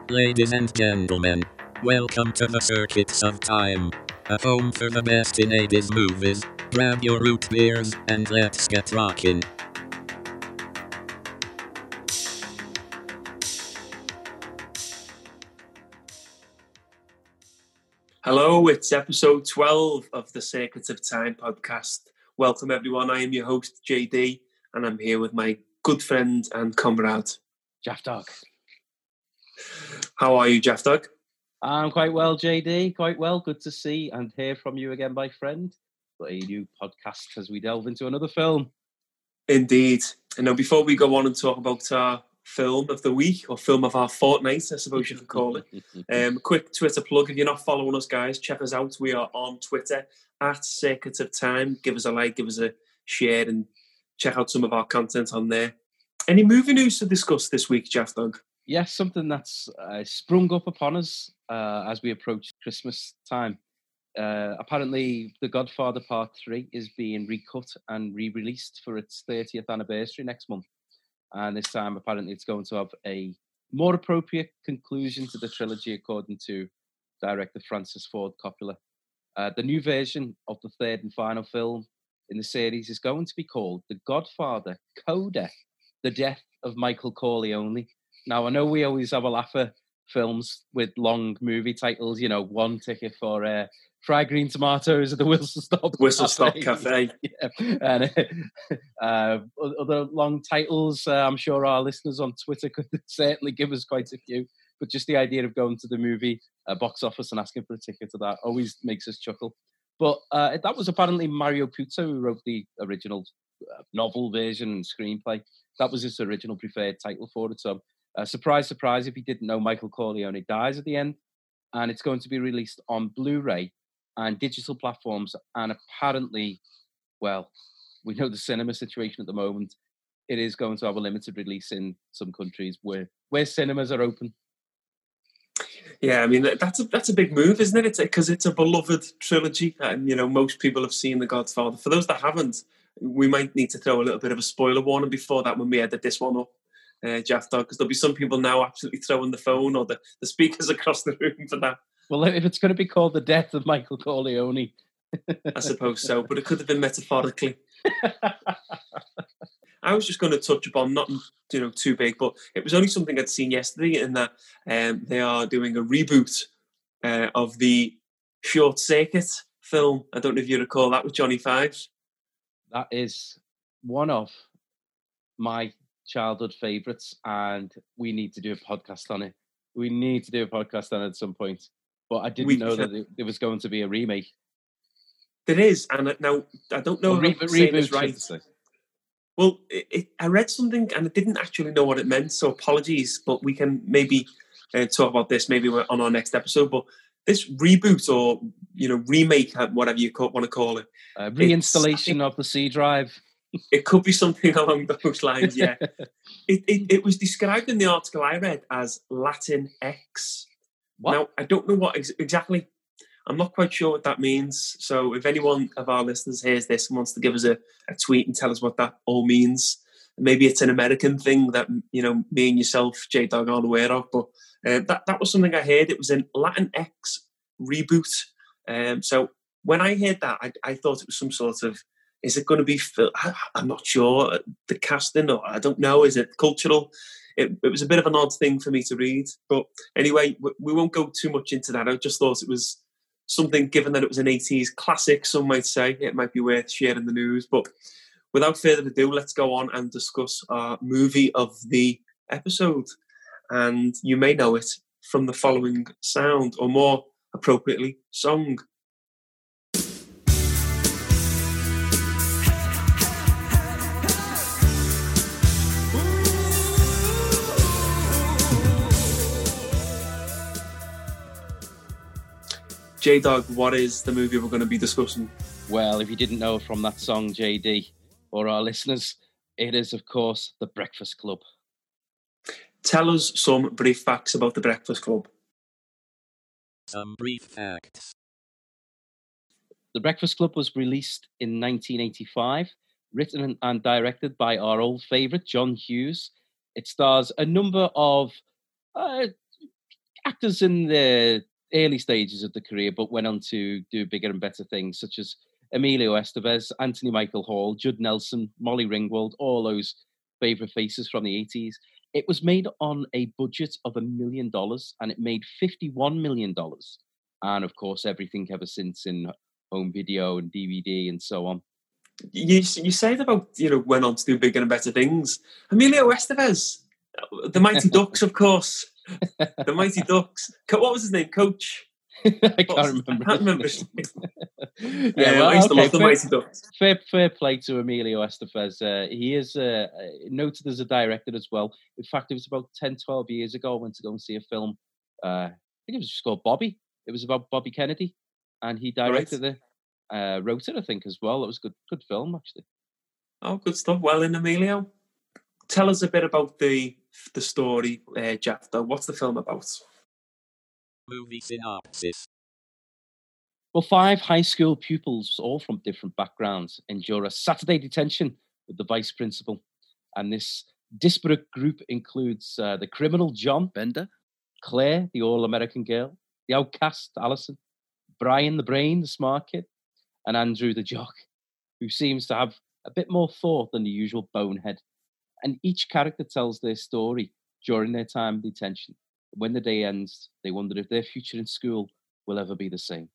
Ladies and gentlemen, welcome to the Circuits of Time, a home for the best in 80s movies. Grab your root beers and let's get rockin'. Hello, it's episode 12 of the Circuits of Time podcast. Welcome everyone, I am your host JD and I'm here with my good friend and comrade Jaff Dog. How are you, Jaff Dog? I'm quite well, JD, quite well. Good to see and hear from you again, my friend. Got a new podcast as we delve into another film. Indeed. And now before we go on and talk about our film of the week, or film of our fortnight, I suppose you could call it. Quick Twitter plug, if you're not following us, guys, check us out. We are on Twitter at Circuits of Time. Give us a like, give us a share, and check out some of our content on there. Any movie news to discuss this week, Jaff Dog? Yes, something that's sprung up upon us as we approach Christmas time. Apparently, The Godfather Part 3 is being recut and re-released for its 30th anniversary next month. And this time, apparently, it's going to have a more appropriate conclusion to the trilogy, according to director Francis Ford Coppola. The new version of the third and final film in the series is going to be called The Godfather Coda, The Death of Michael Corleone. Now, I know we always have a laugh at films with long movie titles, you know, One Ticket for Fried Green Tomatoes at the Whistle Stop Cafe. Yeah. And other long titles, I'm sure our listeners on Twitter could certainly give us quite a few. But just the idea of going to the movie box office and asking for a ticket to that always makes us chuckle. But that was apparently Mario Puzo who wrote the original novel version and screenplay. That was his original preferred title for it. So surprise, surprise, if you didn't know, Michael Corleone dies at the end. And it's going to be released on Blu-ray and digital platforms. And apparently, well, we know the cinema situation at the moment. It is going to have a limited release in some countries where cinemas are open. Yeah, I mean, that's a big move, isn't it? Because it's a beloved trilogy, and, you know, most people have seen The Godfather. For those that haven't, we might need to throw a little bit of a spoiler warning before that when we edit this one up, Jaff Dog, because there'll be some people now absolutely throwing the phone or the speakers across the room for that. Well, if it's going to be called The Death of Michael Corleone. I suppose so, but it could have been metaphorically. I was just going to touch upon nothing, you know, too big, but it was only something I'd seen yesterday in that they are doing a reboot of the Short Circuit film. I don't know if you recall that with Johnny Five. That is one of my childhood favourites, and we need to do a podcast on it. We need to do a podcast on it at some point. But I didn't know that there was going to be a remake. There is, and now I don't know if I'm saying this right. Well, I read something and I didn't actually know what it meant, so apologies, but we can maybe talk about this maybe on our next episode. But this reboot or, you know, remake, whatever you want to call it. Reinstallation of the C drive. It could be something along those lines, yeah. It was described in the article I read as Latin X. What? Now, I don't know what exactly. I'm not quite sure what that means. So if anyone of our listeners hears this and wants to give us a tweet and tell us what that all means, maybe it's an American thing that, you know, me and yourself, J-Dog, aren't aware of. But that was something I heard. It was an Latin X reboot. So when I heard that, I thought it was some sort of, is it going to be, I'm not sure, the casting, or I don't know, is it cultural? It was a bit of an odd thing for me to read. But anyway, we won't go too much into that. I just thought it was something, given that it was an 80s classic, some might say, it might be worth sharing the news. But without further ado, let's go on and discuss our movie of the episode. And you may know it from the following sound, or more appropriately, song. J-Dog, what is the movie we're going to be discussing? Well, if you didn't know from that song, JD, or our listeners, it is, of course, The Breakfast Club. Tell us some brief facts about The Breakfast Club. Some brief facts. The Breakfast Club was released in 1985, written and directed by our old favourite, John Hughes. It stars a number of actors in the early stages of the career, but went on to do bigger and better things, such as Emilio Estevez, Anthony Michael Hall, Judd Nelson, Molly Ringwald, all those favourite faces from the 80s. It was made on a budget of $1 million, and it made $51 million. And of course, everything ever since in home video and DVD and so on. You said about, went on to do bigger and better things. Emilio Estevez, the Mighty Ducks, of course. The Mighty Ducks. What was his name? Coach? I can't remember his name. I used to love the Mighty Ducks. Fair play to Emilio Estevez. He is noted as a director as well. In fact, it was about 10, 12 years ago I went to go and see a film. I think it was just called Bobby. It was about Bobby Kennedy, and he directed it. Wrote it, I think, as well. It was a good film, actually. Oh, good stuff. Well, in Emilio, tell us a bit about the story, Jeff. Though, what's the film about? Movie synopsis. Well, 5 high school pupils, all from different backgrounds, endure a Saturday detention with the vice principal. And this disparate group includes the criminal John Bender, Claire, the all-American girl, the outcast Allison, Brian the brain, the smart kid, and Andrew the jock, who seems to have a bit more thought than the usual bonehead. And each character tells their story during their time in detention. When the day ends, they wonder if their future in school will ever be the same.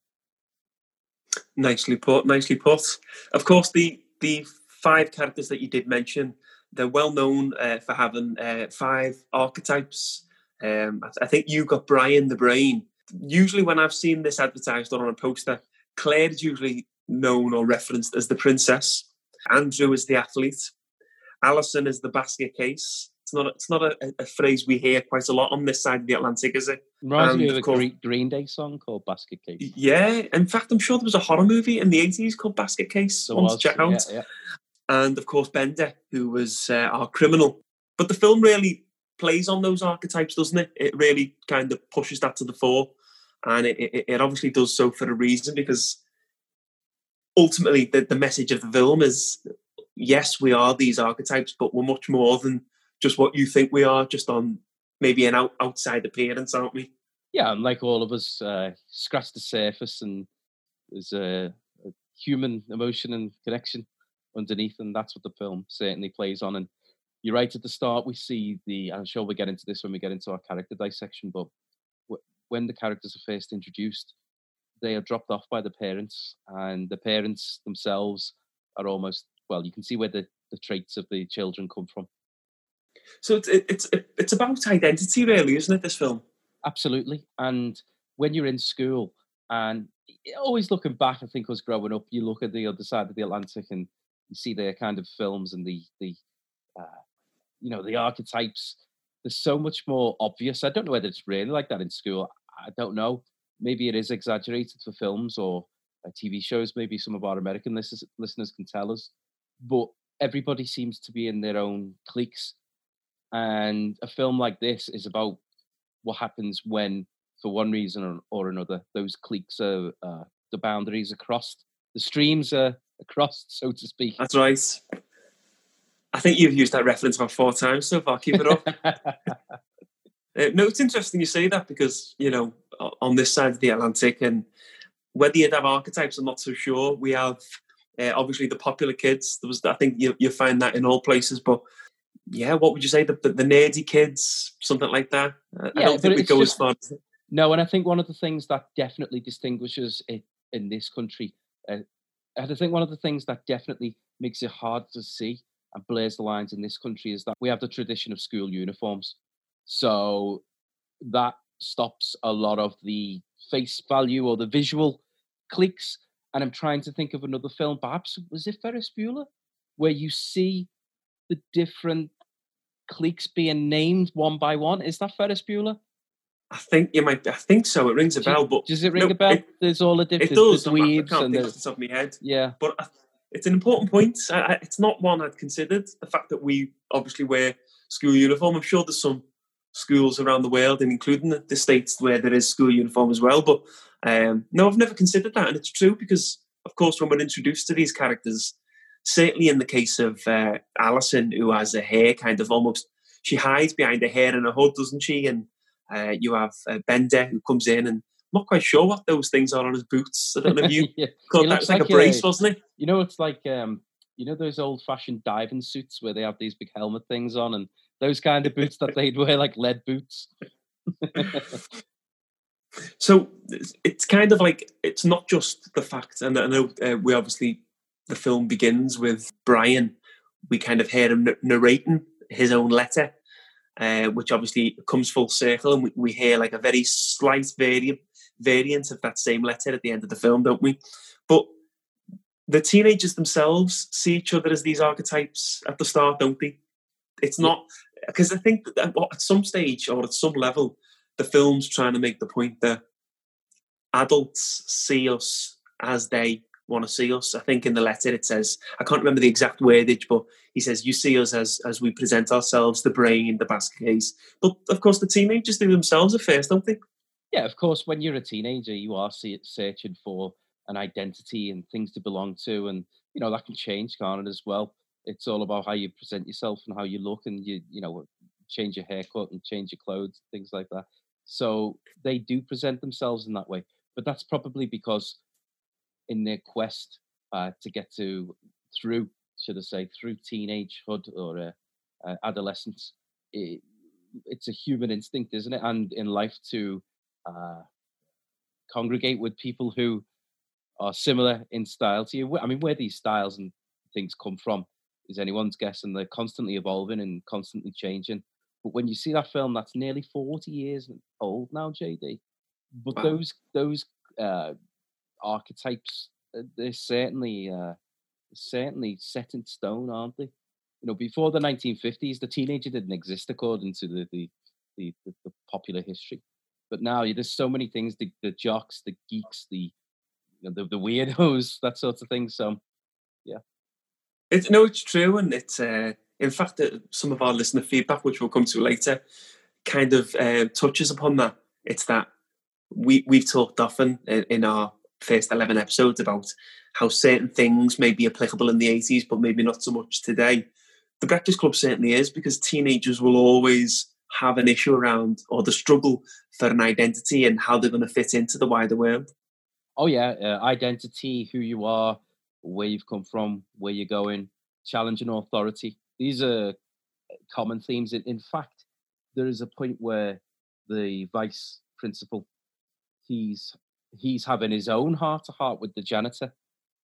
Nicely put. Of course, the 5 characters that you did mention, they're well known for having 5 archetypes. I think you got Brian the brain. Usually when I've seen this advertised on a poster, Claire is usually known or referenced as the princess. Andrew is the athlete. Allison is the basket case. It's not a phrase we hear quite a lot on this side of the Atlantic, is it? Reminds me of a Green Day song called Basket Case. Yeah, in fact, I'm sure there was a horror movie in the 80s called Basket Case. One to check out. Yeah. And of course, Bender, who was our criminal. But the film really plays on those archetypes, doesn't it? It really kind of pushes that to the fore. And it obviously does so for a reason, because ultimately the message of the film is, yes, we are these archetypes, but we're much more than just what you think we are, just on maybe an outside appearance, aren't we? Yeah, and like all of us, scratch the surface, and there's a human emotion and connection underneath, and that's what the film certainly plays on. And you're right, at the start we see I'm sure we'll get into this when we get into our character dissection, but when the characters are first introduced, they are dropped off by the parents, and the parents themselves are almost, well, you can see where the traits of the children come from. So it's about identity, really, isn't it, this film? Absolutely. And when you're in school, and always looking back, I think, us growing up, you look at the other side of the Atlantic and you see their kind of films and the archetypes. They're so much more obvious. I don't know whether it's really like that in school. I don't know. Maybe it is exaggerated for films or TV shows. Maybe some of our American listeners can tell us. But everybody seems to be in their own cliques. And a film like this is about what happens when, for one reason or another, those cliques are, the boundaries are crossed, the streams are crossed, so to speak. That's right. I think you've used that reference about 4 times so far. Keep it up. No, it's interesting you say that, because, on this side of the Atlantic, and whether you'd have archetypes, I'm not so sure. We have, obviously, the popular kids. I think you find that in all places, but yeah, what would you say? The nerdy kids, something like that? I don't think we go as far as... No, and I think one of the things that definitely distinguishes it in this country, I think one of the things that definitely makes it hard to see and blurs the lines in this country is that we have the tradition of school uniforms. So that stops a lot of the face value or the visual cliques. And I'm trying to think of another film, perhaps, was it Ferris Bueller? Where you see the different cliques being named one by one. Is that Ferris Bueller? I think so. It rings a bell. But does it ring a bell? There's all the different... It does. I can't think off the top of my head. Yeah. But it's an important point. It's not one I'd considered, the fact that we obviously wear school uniform. I'm sure there's some schools around the world, and including the States, where there is school uniform as well. But no, I've never considered that. And it's true, because, of course, when we're introduced to these characters, certainly in the case of Allison, who has her hair kind of almost... She hides behind her hair in a hood, doesn't she? And You have Bender, who comes in, and I'm not quite sure what those things are on his boots. I don't know if you caught that. It was like a brace, wasn't it? You know, it's like those old-fashioned diving suits where they have these big helmet things on, and those kind of boots that they'd wear, like lead boots. So it's kind of like, it's not just the fact, and I know we obviously, the film begins with Brian. We kind of hear him narrating his own letter, which obviously comes full circle, and we hear like a very slight variant of that same letter at the end of the film, don't we? But the teenagers themselves see each other as these archetypes at the start, don't they? It's not, because I think that at some stage or at some level, the film's trying to make the point that adults see us as they want to see us. I think in the letter it says, I can't remember the exact wordage, but he says, you see us as we present ourselves, the brain, the basket case. But of course, the teenagers do themselves at first, don't they? Yeah, of course, when you're a teenager, you are searching for an identity and things to belong to. And, you know, that can change, can't it, as well? It's all about how you present yourself and how you look, and you change your haircut and change your clothes, things like that. So they do present themselves in that way. But that's probably because in their quest to get through teenagehood or adolescence, it's a human instinct, isn't it? And in life to congregate with people who are similar in style to you. I mean, where these styles and things come from is anyone's guess, and they're constantly evolving and constantly changing. But when you see that film, that's nearly 40 years old now, JD. But Wow. those archetypes, they're certainly set in stone, aren't they? You know, before the 1950s, the teenager didn't exist according to the popular history. But now there's so many things: the jocks, the geeks, the weirdos, that sort of thing. So, yeah. It's true, and it's in fact some of our listener feedback, which we'll come to later, kind of touches upon that. It's that we've talked often in our first 11 episodes about how certain things may be applicable in the 80s, but maybe not so much today. The Breakfast Club certainly is, because teenagers will always have an issue around, or the struggle for an identity and how they're going to fit into the wider world. Oh yeah, identity, who you are, where you've come from, where you're going, challenging authority. These are common themes. In fact, there is a point where the vice principal, he's having his own heart-to-heart with the janitor,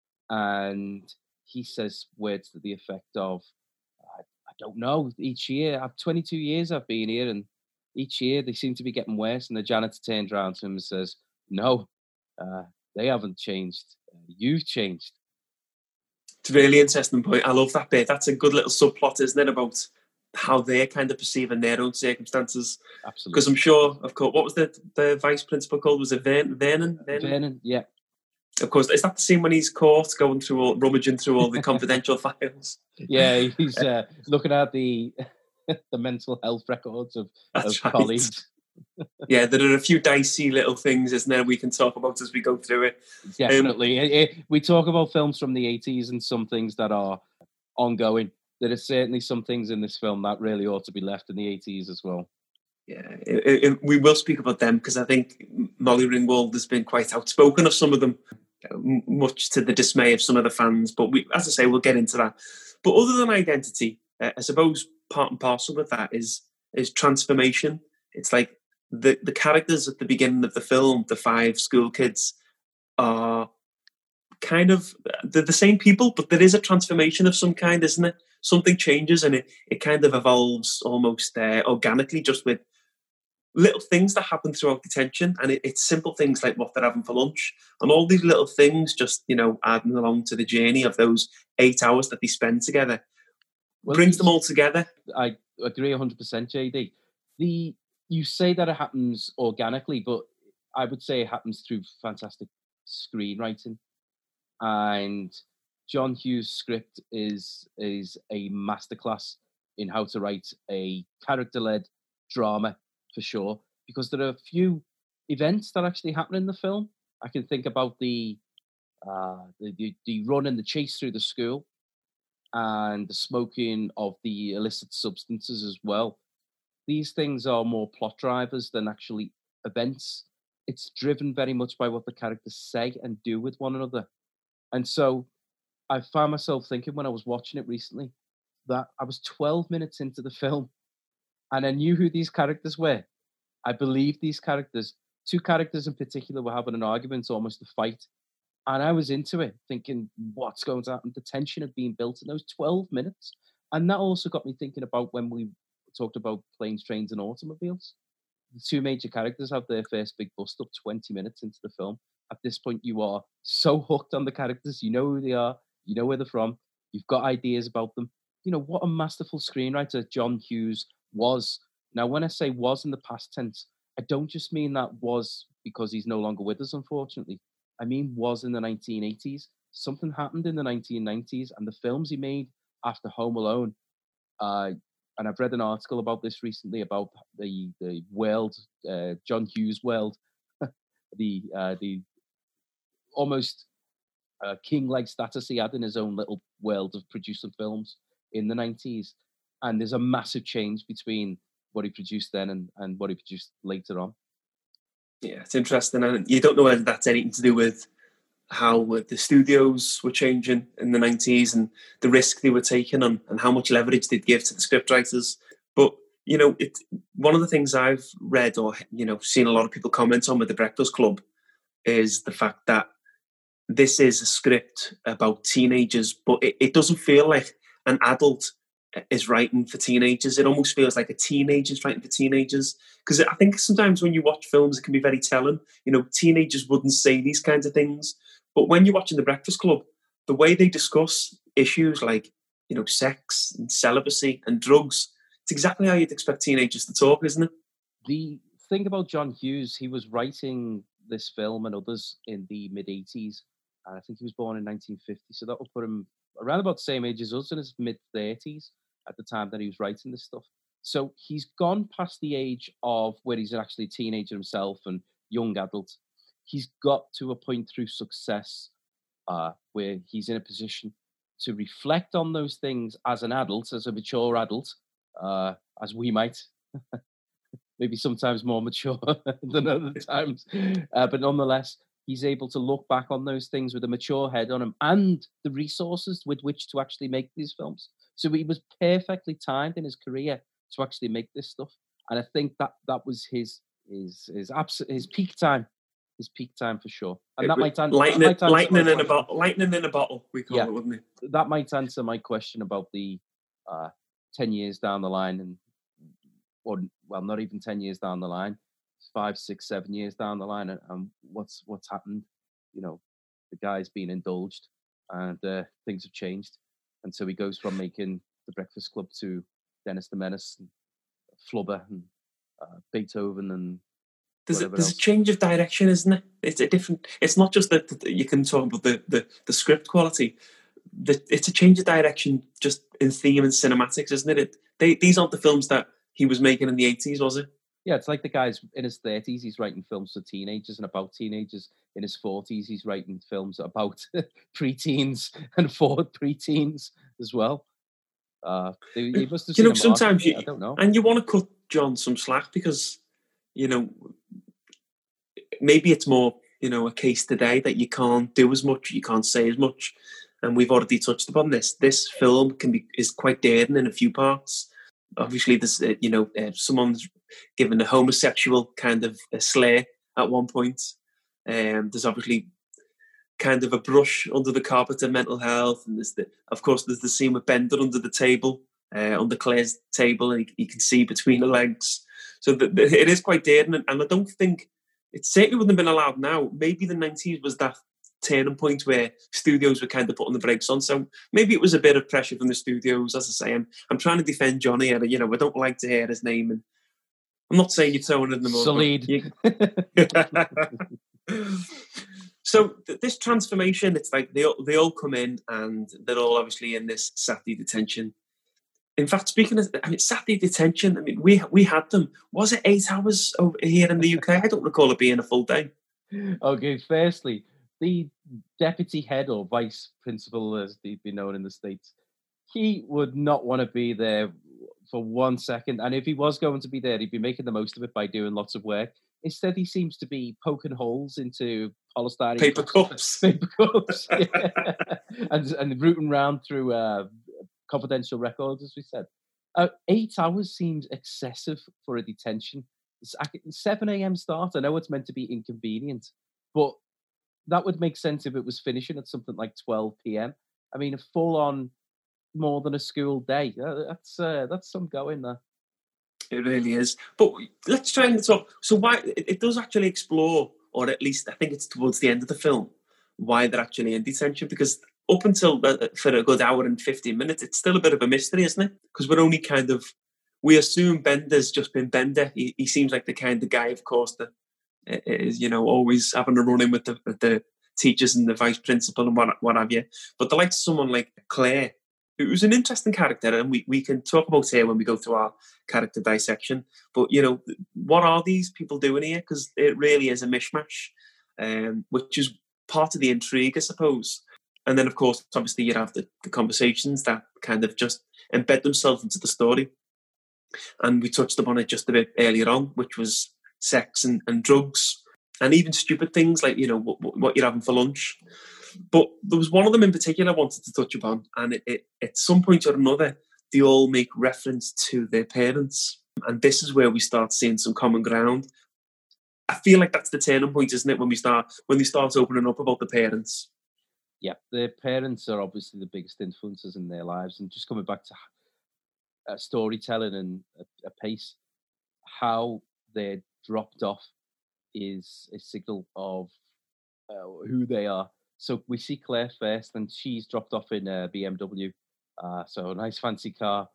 and he says words to the effect of, I don't know, each year, I've 22 years I've been here, and each year they seem to be getting worse. And the janitor turns around to him and says, no, they haven't changed. You've changed. It's a really interesting point. I love that bit. That's a good little subplot, isn't it, about how they're kind of perceiving their own circumstances. Absolutely. Because I'm sure, of course, what was the vice principal called? Was it Vernon? Vernon, yeah. Of course, is that the scene when he's caught rummaging through all the confidential files? Yeah, he's looking at the mental health records of colleagues. Yeah, there are a few dicey little things, isn't there, we can talk about as we go through it. Definitely. We talk about films from the 80s and some things that are ongoing. There are certainly some things in this film that really ought to be left in the 80s as well. Yeah, we will speak about them, because I think Molly Ringwald has been quite outspoken of some of them, much to the dismay of some of the fans. But as I say, we'll get into that. But other than identity, I suppose part and parcel with that is transformation. It's like the characters at the beginning of the film, the 5 school kids, are kind of the same people, but there is a transformation of some kind, isn't it? Something changes, and it kind of evolves almost organically, just with little things that happen throughout detention. And it's simple things like what they're having for lunch, and all these little things just, adding along to the journey of those 8 hours that they spend together. Brings them all together. I agree 100%, JD. You say that it happens organically, but I would say it happens through fantastic screenwriting. And John Hughes' script is a masterclass in how to write a character-led drama, for sure, because there are a few events that actually happen in the film. I can think about the run and the chase through the school, and the smoking of the illicit substances as well. these things are more plot drivers than actually events. It's driven very much by what the characters say and do with one another. And so I found myself thinking when I was watching it recently that I was 12 minutes into the film and I knew who these characters were. I believed these characters. Two characters in particular were having an argument, almost a fight. And I was into it, thinking, what's going to happen? The tension had been built in those 12 minutes. And that also got me thinking about when we talked about planes, trains, and automobiles. The two major characters have their first big bust up 20 minutes into the film. At this point, you are so hooked on the characters. You know who they are. You know where they're from. You've got ideas about them. You know, what a masterful screenwriter John Hughes was. Now, when I say was in the past tense, I don't just mean that was because he's no longer with us, unfortunately. I mean was in the 1980s. Something happened in the 1990s, and the films he made after Home Alone, and I've read an article about this recently about the world, John Hughes world, the almost king-like status he had in his own little world of producing films in the 90s. And there's a massive change between what he produced then and what he produced later on. Yeah, it's interesting. And you don't know whether that's anything to do with how the studios were changing in the 90s and the risk they were taking and how much leverage they'd give to the scriptwriters. But, you know, one of the things I've read or, you know, seen a lot of people comment on with The Breakfast Club is the fact that this is a script about teenagers, but it doesn't feel like an adult is writing for teenagers. It almost feels like a teenager's writing for teenagers. Because I think sometimes when you watch films, it can be very telling. You know, teenagers wouldn't say these kinds of things. But when you're watching The Breakfast Club, the way they discuss issues like, you know, sex and celibacy and drugs, it's exactly how you'd expect teenagers to talk, isn't it? The thing about John Hughes, he was writing this film and others in the mid-80s. And I think he was born in 1950. So that would put him around about the same age as us, in his mid-30s at the time that he was writing this stuff. So he's gone past the age of where he's actually a teenager himself and young adult. He's got to a point through success where he's in a position to reflect on those things as an adult, as a mature adult, as we might. Maybe sometimes more mature than other times. But nonetheless, he's able to look back on those things with a mature head on him and the resources with which to actually make these films. So he was perfectly timed in his career to actually make this stuff. And I think that was his peak time. His peak time for sure. And that might answer lightning in a bottle, we call it, wouldn't it? That might answer my question about the 10 years down the line or not even 10 years down the line, 5, 6, 7 years down the line, and what's happened. You know, the guy's been indulged and things have changed. And so he goes from making The Breakfast Club to Dennis the Menace and Flubber and Beethoven and there's a change of direction, isn't it? It's a different. It's not just that you can talk about the script quality. It's a change of direction just in theme and cinematics, isn't it? These aren't the films that he was making in the 80s, was it? Yeah, it's like the guy's in his 30s, he's writing films for teenagers and about teenagers. In his 40s, he's writing films about preteens and for preteens as well. He must have seen sometimes I don't know. And you want to cut John some slack because, you know, maybe it's more, you know, a case today that you can't do as much, you can't say as much. And we've already touched upon this. This film is quite daring in a few parts. Obviously, there's, someone's given a homosexual kind of a slay at one point. There's obviously kind of a brush under the carpet of mental health. And there's the scene with Bender under the table, under Claire's table, and you can see between the legs. So it is quite daring. And I don't think, it certainly wouldn't have been allowed now. Maybe the 90s was that turning point where studios were kind of putting the brakes on. So maybe it was a bit of pressure from the studios. As I say, I'm trying to defend Johnny. You know, I don't like to hear his name, and I'm not saying you're throwing it in the mud. So this transformation, it's like they all come in and they're all obviously in this Saturday detention. In fact, speaking of, Saturday detention, we had them. Was it 8 hours over here in the UK? I don't recall it being a full day. Okay, firstly, the deputy head or vice principal, as they've been known in the States, he would not want to be there for 1 second. And if he was going to be there, he'd be making the most of it by doing lots of work. Instead, he seems to be poking holes into polystyrene paper cups, yeah. and rooting around through confidential records, as we said. 8 hours seems excessive for a detention. 7 a.m. start. I know it's meant to be inconvenient, but that would make sense if it was finishing at something like 12 p.m. I mean, a full-on more than a school day. That's some going there. It really is. But let's try and talk. So why it does actually explore, or at least I think it's towards the end of the film, why they're actually in detention. Because up until for a good hour and 15 minutes, it's still a bit of a mystery, isn't it? Because we're only we assume Bender's just been Bender. He seems like the kind of guy, of course, that is, always having a run-in with the teachers and the vice principal and what have you. But the likes of someone like Claire, who's an interesting character, and we can talk about her when we go through our character dissection. But, what are these people doing here? Because it really is a mishmash, which is part of the intrigue, I suppose. And then, of course, obviously, you have the conversations that kind of just embed themselves into the story. And we touched upon it just a bit earlier on, which was sex and drugs, and even stupid things like, what you're having for lunch. But there was one of them in particular I wanted to touch upon, and it at some point or another, they all make reference to their parents. And this is where we start seeing some common ground. I feel like that's the turning point, isn't it, when they start opening up about the parents? Yeah, their parents are obviously the biggest influences in their lives. And just coming back to storytelling and a pace, how they're dropped off is a signal of who they are. So we see Claire first, and she's dropped off in a BMW. So a nice fancy car.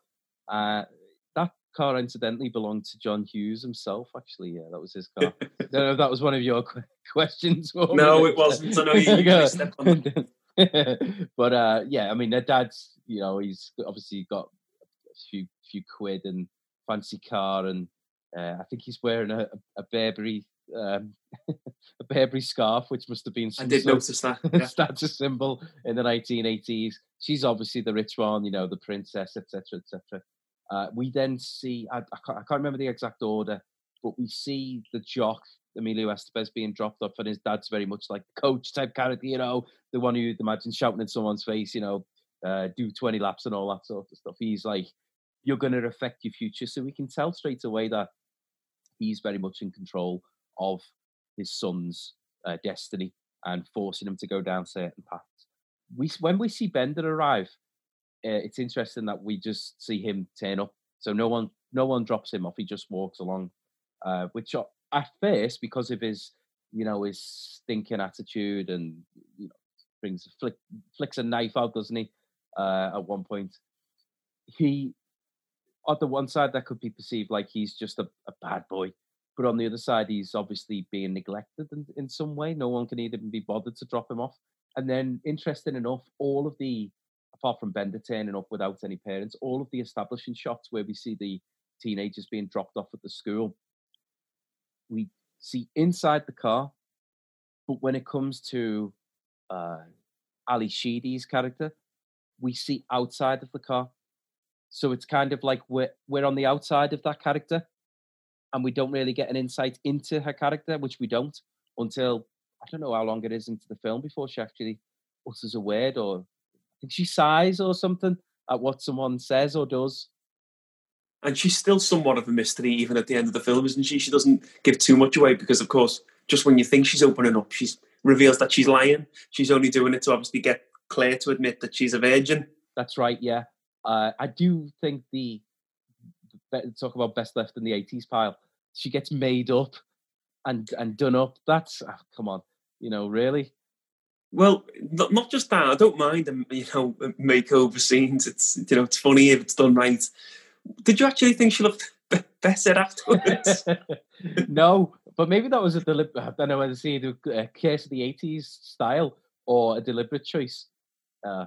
That car, incidentally, belonged to John Hughes himself, actually. Yeah, that was his car. I don't know if that was one of your questions. No, it wasn't. I know you stepped on that. But yeah, I mean, their dad's, he's obviously got a few quid and fancy car, and I think he's wearing a Burberry a Burberry scarf, which must have been some notice that. Yeah. status symbol in the 1980s. She's obviously the rich one, the princess, etc., etc. We then see, I can't remember the exact order, but we see the jock, Emilio Estevez, being dropped off, and his dad's very much like the coach type character, the one who you'd imagine shouting in someone's face, do 20 laps and all that sort of stuff. He's like, you're going to affect your future. So we can tell straight away that he's very much in control of his son's destiny and forcing him to go down certain paths. When we see Bender arrive, it's interesting that we just see him turn up. So no one drops him off. He just walks along, which at first, because of his, his stinking attitude and flicks a knife out, doesn't he? At one point, he, on the one side, that could be perceived like he's just a bad boy. But on the other side, he's obviously being neglected in some way. No one can even be bothered to drop him off. And then, interesting enough, all of the, apart from Bender turning up without any parents, all of the establishing shots where we see the teenagers being dropped off at the school, we see inside the car. But when it comes to Ali Sheedy's character, we see outside of the car. So it's kind of like we're on the outside of that character, and we don't really get an insight into her character, which we don't until, I don't know how long it is into the film before she actually utters a word, or I think she sighs or something at what someone says or does. And she's still somewhat of a mystery even at the end of the film, isn't she? She doesn't give too much away because, of course, just when you think she's opening up, she reveals that she's lying. She's only doing it to obviously get Claire to admit that she's a virgin. That's right, yeah. I do think talk about best left in the 80s pile, she gets made up and done up. That's, come on, really? Well, not just that. I don't mind, makeover scenes. It's, it's funny if it's done right. Did you actually think she looked better afterwards? No, but maybe that was a deliberate, I don't know whether to say the case of the 80s style or a deliberate choice. Her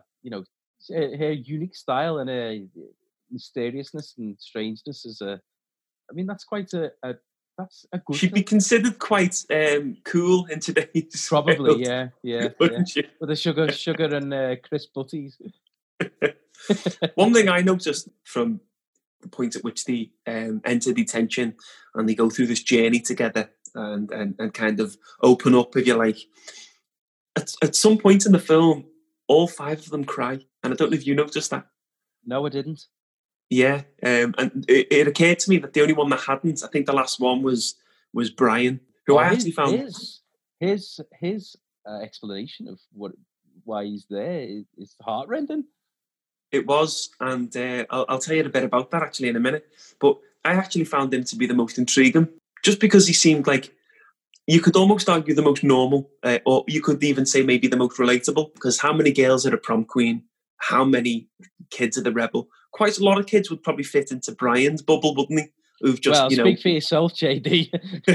unique style and her mysteriousness and strangeness is that's quite that's a good She'd be considered quite cool in today's probably world, yeah. With the sugar and crisp butties. One thing I noticed from the point at which they enter detention and they go through this journey together and kind of open up, if you like. At some point in the film, all 5 of them cry, and I don't know if you noticed that. No, I didn't. Yeah, and it occurred to me that the only one that hadn't, I think the last one was Brian, who I actually found his explanation of why he's there is heartrending. It was, and I'll tell you a bit about that actually in a minute. But I actually found him to be the most intriguing, just because he seemed like, you could almost argue, the most normal, or you could even say maybe the most relatable. Because how many girls are a prom queen? How many kids are the rebel? Quite a lot of kids would probably fit into Brian's bubble, wouldn't they? Who've just, speak for yourself, JD.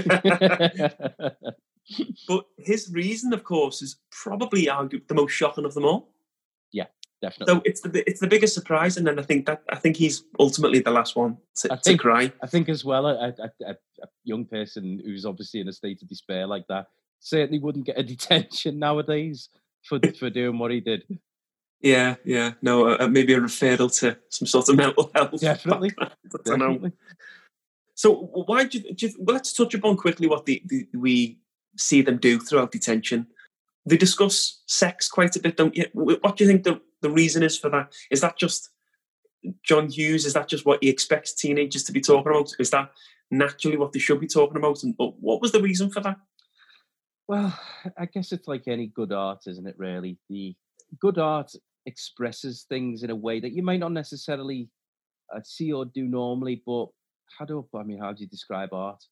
But his reason, of course, is probably the most shocking of them all. Yeah, definitely. So it's the biggest surprise, and then I think he's ultimately the last one to cry. I think as well, a young person who's obviously in a state of despair like that certainly wouldn't get a detention nowadays for doing what he did. Yeah. No, maybe a referral to some sort of mental health. Definitely. Definitely. So why do you let's touch upon quickly what we see them do throughout detention. They discuss sex quite a bit, don't you? What do you think the reason is for that? Is that just John Hughes? Is that just what he expects teenagers to be talking about? Is that naturally what they should be talking about? And what was the reason for that? Well, I guess it's like any good art, isn't it, really? The good art expresses things in a way that you might not necessarily see or do normally, but how do you describe art?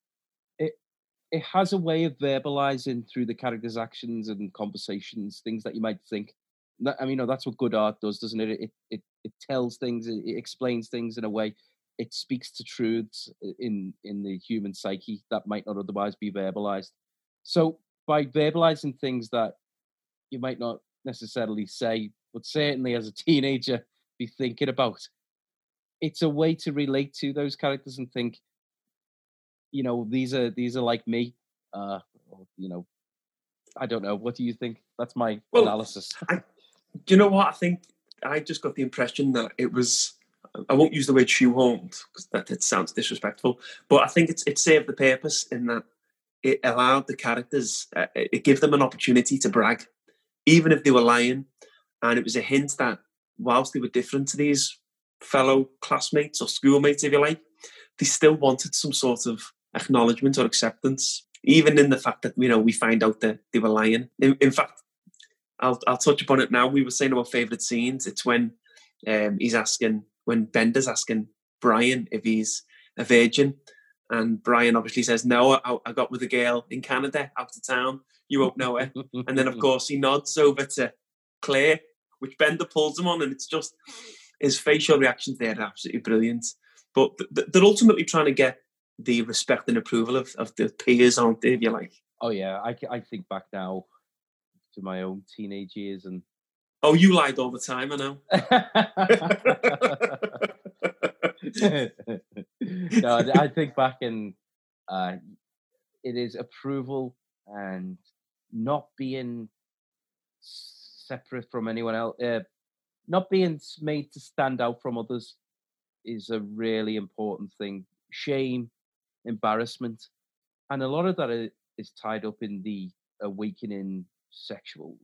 It has a way of verbalizing through the characters' actions and conversations, things that you might think. That's what good art does, doesn't it? It tells things, it explains things in a way. It speaks to truths in the human psyche that might not otherwise be verbalized. So by verbalizing things that you might not necessarily say, but certainly as a teenager be thinking about, it's a way to relate to those characters and think, these are like me. I don't know. What do you think? That's my analysis. Do you know what? I think I just got the impression that it was, I won't use the word shoehorned because that sounds disrespectful, but I think it served the purpose in that it allowed the characters, it gave them an opportunity to brag, even if they were lying. And it was a hint that whilst they were different to these fellow classmates or schoolmates, if you like, they still wanted some sort of acknowledgement or acceptance, even in the fact that, we find out that they were lying. In fact, I'll touch upon it now. We were saying our favourite scenes. It's when when Bender's asking Brian if he's a virgin, and Brian obviously says, no, I got with a girl in Canada, out of town. You won't know her. And then, of course, he nods over to Claire, which Bender pulls him on, and it's just his facial reactions there are absolutely brilliant. But they're ultimately trying to get the respect and approval of the peers, aren't they, if you like? Oh, yeah. I think back now to my own teenage years and... Oh, you lied all the time, I know. No, I think back and it is approval and not being separate from anyone else, not being made to stand out from others is a really important thing. Shame, embarrassment, and a lot of that is tied up in the awakening sexual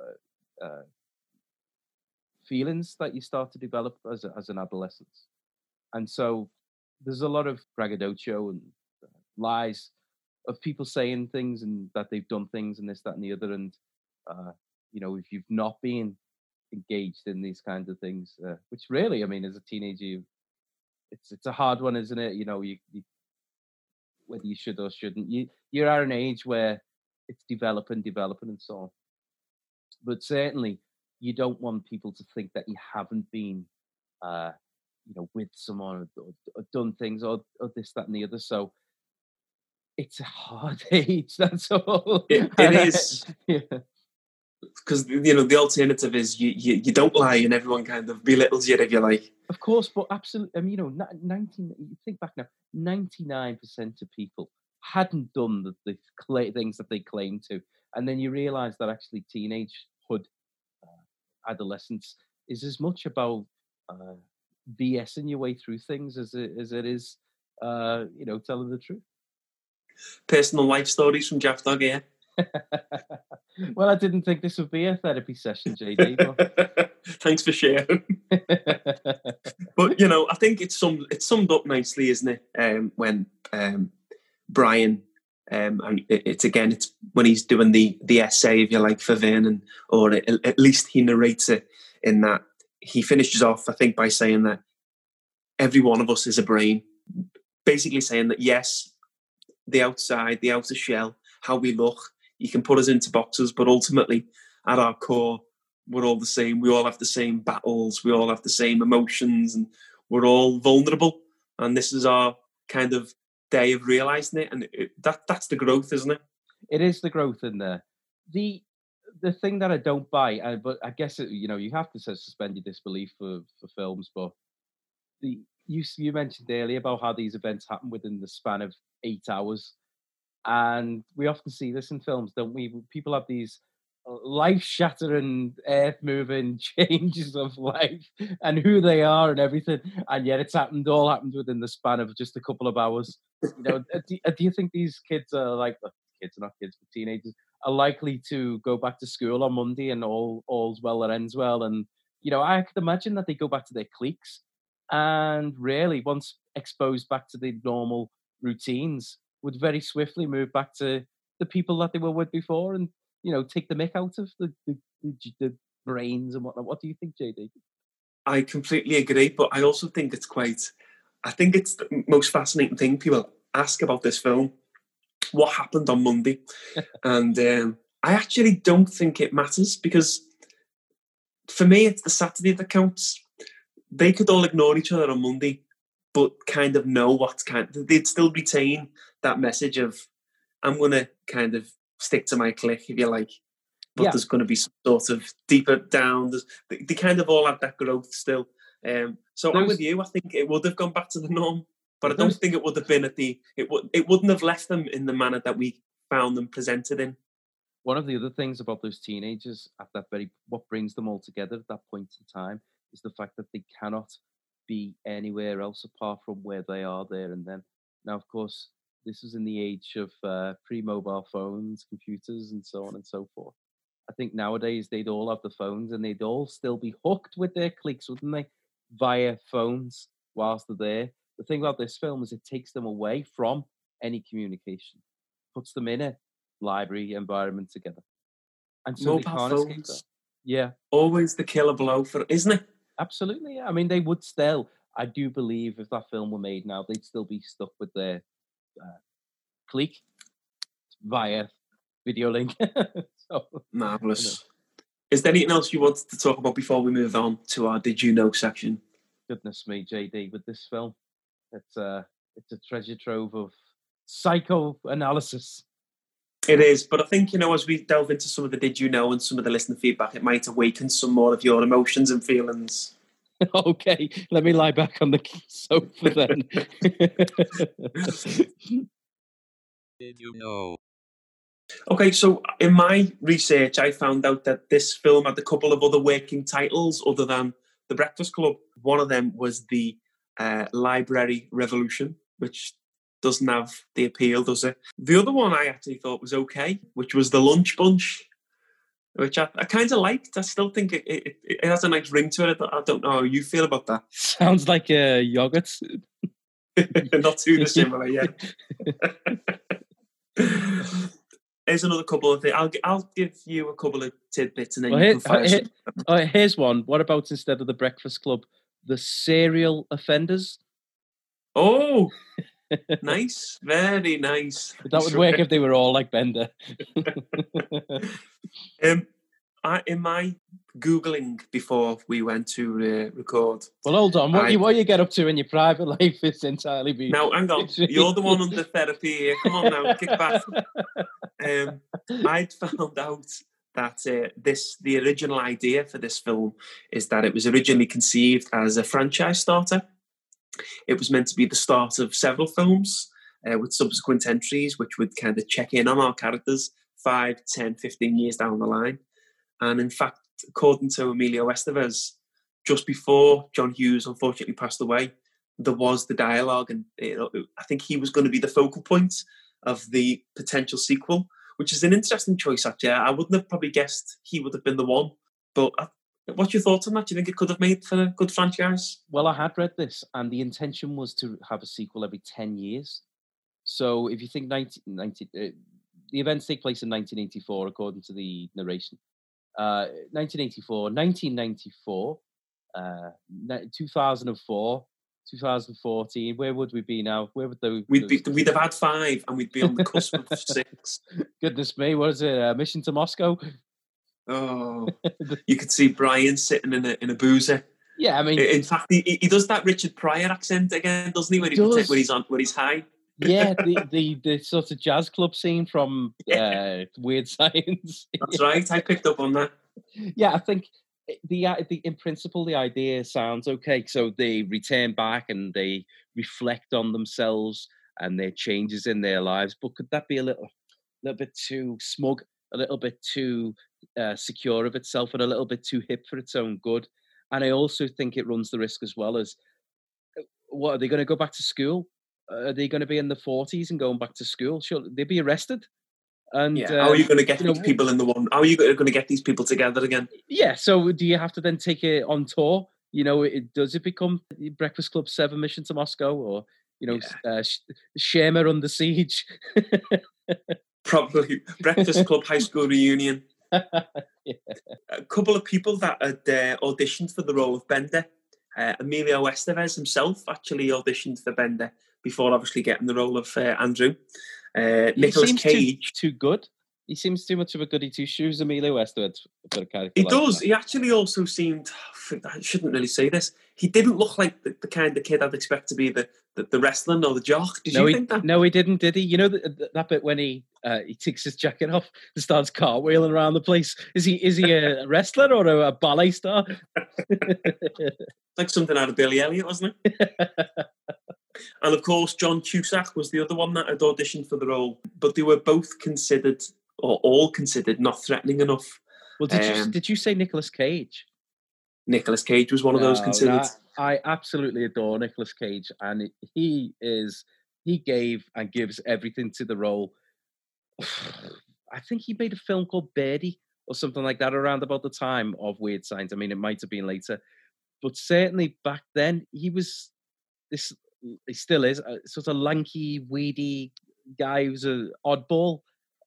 feelings that you start to develop as an adolescent. And so there's a lot of braggadocio and lies of people saying things and that they've done things and this, that, and the other. And, if you've not been engaged in these kinds of things, which really, as a teenager, it's a hard one, isn't it? You whether you should or shouldn't. You're at an age where it's developing and so on. But certainly, you don't want people to think that you haven't been, with someone or done things or this, that, and the other. So it's a hard age. That's all. It is. Yeah. Because the alternative is you don't lie and everyone kind of belittles you if you like. Of course, but absolutely. You think back now, 99% of people hadn't done the things that they claim to, and then you realise that actually teenagehood, adolescence, is as much about BSing your way through things as it is, telling the truth. Personal life stories from Jaff Dog here. Well, I didn't think this would be a therapy session, JD. But... Thanks for sharing. But I think it's summed up nicely, isn't it? When Brian, and it's when he's doing the essay, if you like, for Vernon, or at least he narrates it in that he finishes off, I think, by saying that every one of us is a brain, basically saying that yes, the outside, the outer shell, how we look, you can put us into boxes, but ultimately, at our core, we're all the same. We all have the same battles. We all have the same emotions, and we're all vulnerable. And this is our kind of day of realising it, and that's the growth, isn't it? It is the growth in there. The thing that I don't buy, but I guess you have to suspend your disbelief for films. But you mentioned earlier about how these events happen within the span of 8 hours, and we often see this in films, don't we? People have these life-shattering, earth-moving changes of life and who they are and everything, and yet it's all happened within the span of just a couple of hours. Do you think these kids are like kids, not kids, but teenagers, are likely to go back to school on Monday and all's well that ends well? And I could imagine that they go back to their cliques and really, once exposed back to the normal routines, would very swiftly move back to the people that they were with before and take the mick out of the brains and whatnot. What do you think, JD? I completely agree, but I also think it's the most fascinating thing. People ask about this film, what happened on Monday? And I actually don't think it matters, because for me, it's the Saturday that counts. They could all ignore each other on Monday, but kind of know they'd still retain that message of, I'm going to kind of stick to my clique, if you like, but there's going to be some sort of deeper down. They kind of all have that growth still. So I'm with you. I think it would have gone back to the norm, but I don't think it would have been it wouldn't have left them in the manner that we found them presented in. One of the other things about those teenagers what brings them all together at that point in time is the fact that they cannot be anywhere else apart from where they are there and then. Now, of course, this is in the age of pre-mobile phones, computers, and so on and so forth. I think nowadays they'd all have the phones and they'd all still be hooked with their cliques, wouldn't they? Via phones whilst they're there. The thing about this film is it takes them away from any communication, puts them in a library environment together. And so mobile they can't phones, escape that. Yeah. Always the killer blow isn't it? Absolutely, yeah. I mean, they would still, I do believe if that film were made now, they'd still be stuck with their clique via video link. Marvellous. Is there anything else you wanted to talk about before we move on to our Did You Know section? Goodness me, JD, with this film, it's a treasure trove of psychoanalysis. It is, but I think, as we delve into some of the Did You Know and some of the listener feedback, it might awaken some more of your emotions and feelings. Okay, let me lie back on the sofa then. Did you know? Okay, so in my research, I found out that this film had a couple of other working titles other than The Breakfast Club. One of them was The Library Revolution, which doesn't have the appeal, does it? The other one I actually thought was okay, which was The Lunch Bunch, which I kind of liked. I still think it has a nice ring to it. I don't know how you feel about that. Sounds like a yogurt. Not too dissimilar, yeah. Here's another couple of things. I'll give you a couple of tidbits and then you can fire here's one. What about instead of The Breakfast Club, The Serial Offenders? Oh, nice. Very nice. That would work if they were all like Bender. In my Googling before we went to record. Well, hold on. What you get up to in your private life is entirely be. Now, hang on. You're the one under therapy here. Come on now, kick back. I'd found out that the original idea for this film is that it was originally conceived as a franchise starter. It was meant to be the start of several films with subsequent entries, which would kind of check in on our characters 5, 10, 15 years down the line. And in fact, according to Emilio Estevez, just before John Hughes unfortunately passed away, there was the dialogue, and I think he was going to be the focal point of the potential sequel, which is an interesting choice, actually. I wouldn't have probably guessed he would have been the one. But what's your thoughts on that? Do you think it could have made for a good franchise? Well, I had read this, and the intention was to have a sequel every 10 years. So if you think the events take place in 1984, according to the narration. 1984, 1994, 2004, 2014. Where would we be now? Where would we'd have had 5, and we'd be on the cusp of 6. Goodness me, what is it? Mission to Moscow? Oh, you could see Brian sitting in a boozer. Yeah, I mean, in fact, he does that Richard Pryor accent again, doesn't he? When he's high. Yeah, the sort of jazz club scene from Weird Science. That's right. I picked up on that. Yeah, I think the in principle the idea sounds okay. So they return back and they reflect on themselves and their changes in their lives. But could that be a little bit too smug, a little bit too secure of itself, and a little bit too hip for its own good? And I also think it runs the risk as well as, what are they going to go back to school? Are they going to be in the 40s and going back to school? Sure, they'd be arrested. And how are you going to get these people in the one? How are you going to get these people together again? Yeah, so do you have to then take it on tour? Does it become Breakfast Club 7 Mission to Moscow, or Shermer Under Siege? Probably Breakfast Club High School Reunion. Yeah. A couple of people that had auditioned for the role of Bender. Emilio Estevez himself actually auditioned for Bender before obviously getting the role of Andrew. Nicolas Cage. Too good. He seems too much of a goody two shoes, Emilio Estevez, for a character. He does. That. He actually also seemed. I shouldn't really say this. He didn't look like the kind of kid I'd expect to be the wrestling or the jock. Did you think that? No, he didn't. Did he? You know that bit when he takes his jacket off and starts cartwheeling around the place. Is he a wrestler or a ballet star? Like something out of Billy Elliot, wasn't it? And of course, John Cusack was the other one that had auditioned for the role, but they were both considered, or all considered, not threatening enough. Well, did you say Nicolas Cage? Nicolas Cage was one of those considered. I absolutely adore Nicolas Cage, and he gave and gives everything to the role. I think he made a film called Birdie or something like that around about the time of Weird Science. I mean, it might have been later, but certainly back then he was this. He still is a sort of lanky, weedy guy who's an oddball.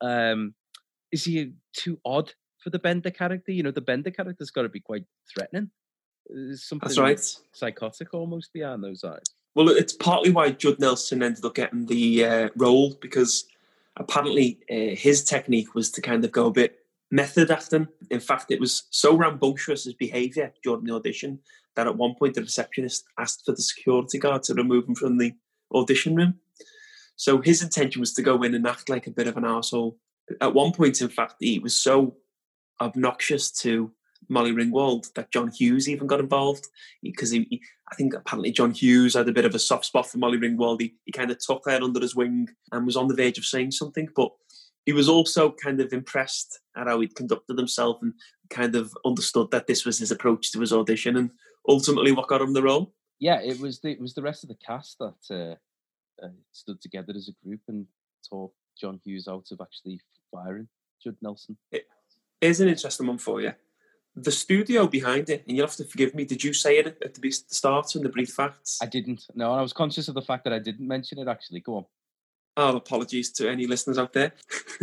Is he too odd for the Bender character? The Bender character's got to be quite threatening. There's something That's right. Psychotic almost behind those eyes. Well, it's partly why Judd Nelson ended up getting the role, because apparently his technique was to kind of go a bit method acting. In fact, it was so rambunctious his behaviour during the audition that at one point the receptionist asked for the security guard to remove him from the audition room. So his intention was to go in and act like a bit of an arsehole. At one point, in fact, he was so obnoxious to Molly Ringwald that John Hughes even got involved, because I think apparently John Hughes had a bit of a soft spot for Molly Ringwald. He kind of took her under his wing and was on the verge of saying something, but he was also kind of impressed at how he'd conducted himself and kind of understood that this was his approach to his audition, and ultimately what got him the role. Yeah, it was the rest of the cast that stood together as a group and talked John Hughes out of actually firing Judd Nelson. Here's an interesting one for you. The studio behind it, and you'll have to forgive me, did you say it at the start in the brief facts? I didn't. No, I was conscious of the fact that I didn't mention it, actually. Go on. Oh, apologies to any listeners out there.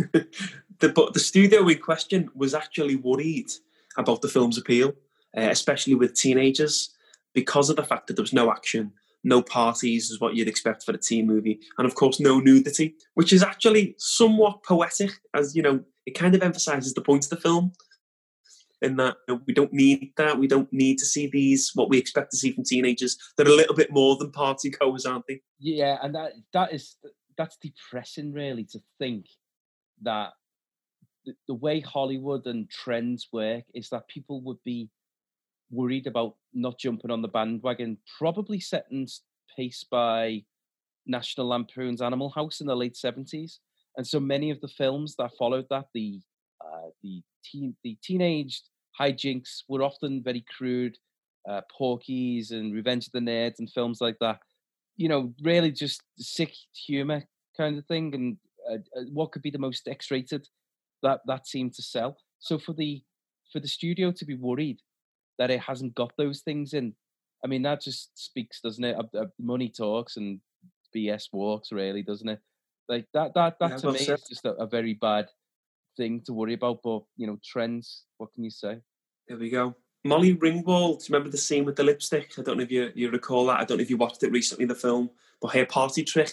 But the studio in question was actually worried about the film's appeal, especially with teenagers, because of the fact that there was no action, no parties is what you'd expect for a teen movie, and of course no nudity, which is actually somewhat poetic, as it kind of emphasises the point of the film, in that we don't need that. We don't need to see these, what we expect to see from teenagers. They're a little bit more than party goers, aren't they? Yeah, and that's depressing, really, to think that the way Hollywood and trends work is that people would be worried about not jumping on the bandwagon, probably setting pace by National Lampoon's Animal House in the late 70s. And so many of the films that followed that, the teenage hijinks were often very crude, Porky's and Revenge of the Nerds and films like that. Really just sick humor kind of thing. And what could be the most X-rated that seemed to sell. So for the studio to be worried that it hasn't got those things in, I mean, that just speaks, doesn't it? Money talks and BS walks, really, doesn't it? Like that to me is just a very bad thing to worry about. But trends. What can you say? There we go. Molly Ringwald. Remember the scene with the lipstick? I don't know if you recall that. I don't know if you watched it recently, the film. But her party trick.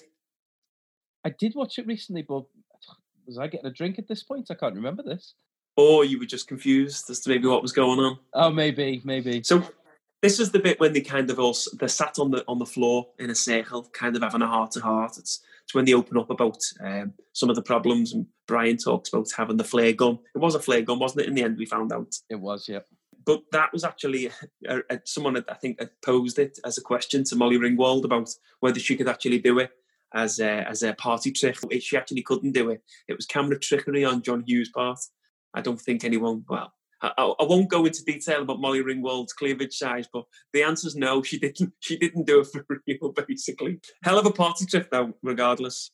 I did watch it recently, but was I getting a drink at this point? I can't remember this. Or you were just confused as to maybe what was going on. Oh, maybe. So this is the bit when they kind of they're sat on the floor in a circle, kind of having a heart-to-heart. It's when they open up about some of the problems, and Brian talks about having the flare gun. It was a flare gun, wasn't it? In the end, we found out. It was, yeah. But that was actually someone, I think, had posed it as a question to Molly Ringwald about whether she could actually do it as a party trick. If she actually couldn't do it, it was camera trickery on John Hughes' part. I don't think anyone... Well, I won't go into detail about Molly Ringwald's cleavage size, but the answer's no. She didn't do it for real, basically. Hell of a party trick, though, regardless.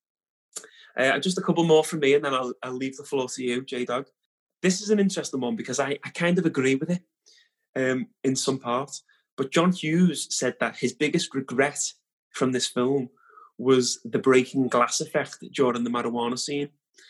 Just a couple more from me, and then I'll leave the floor to you, J-Dog. This is an interesting one because I kind of agree with it in some parts. But John Hughes said that his biggest regret from this film was the breaking glass effect during the marijuana scene.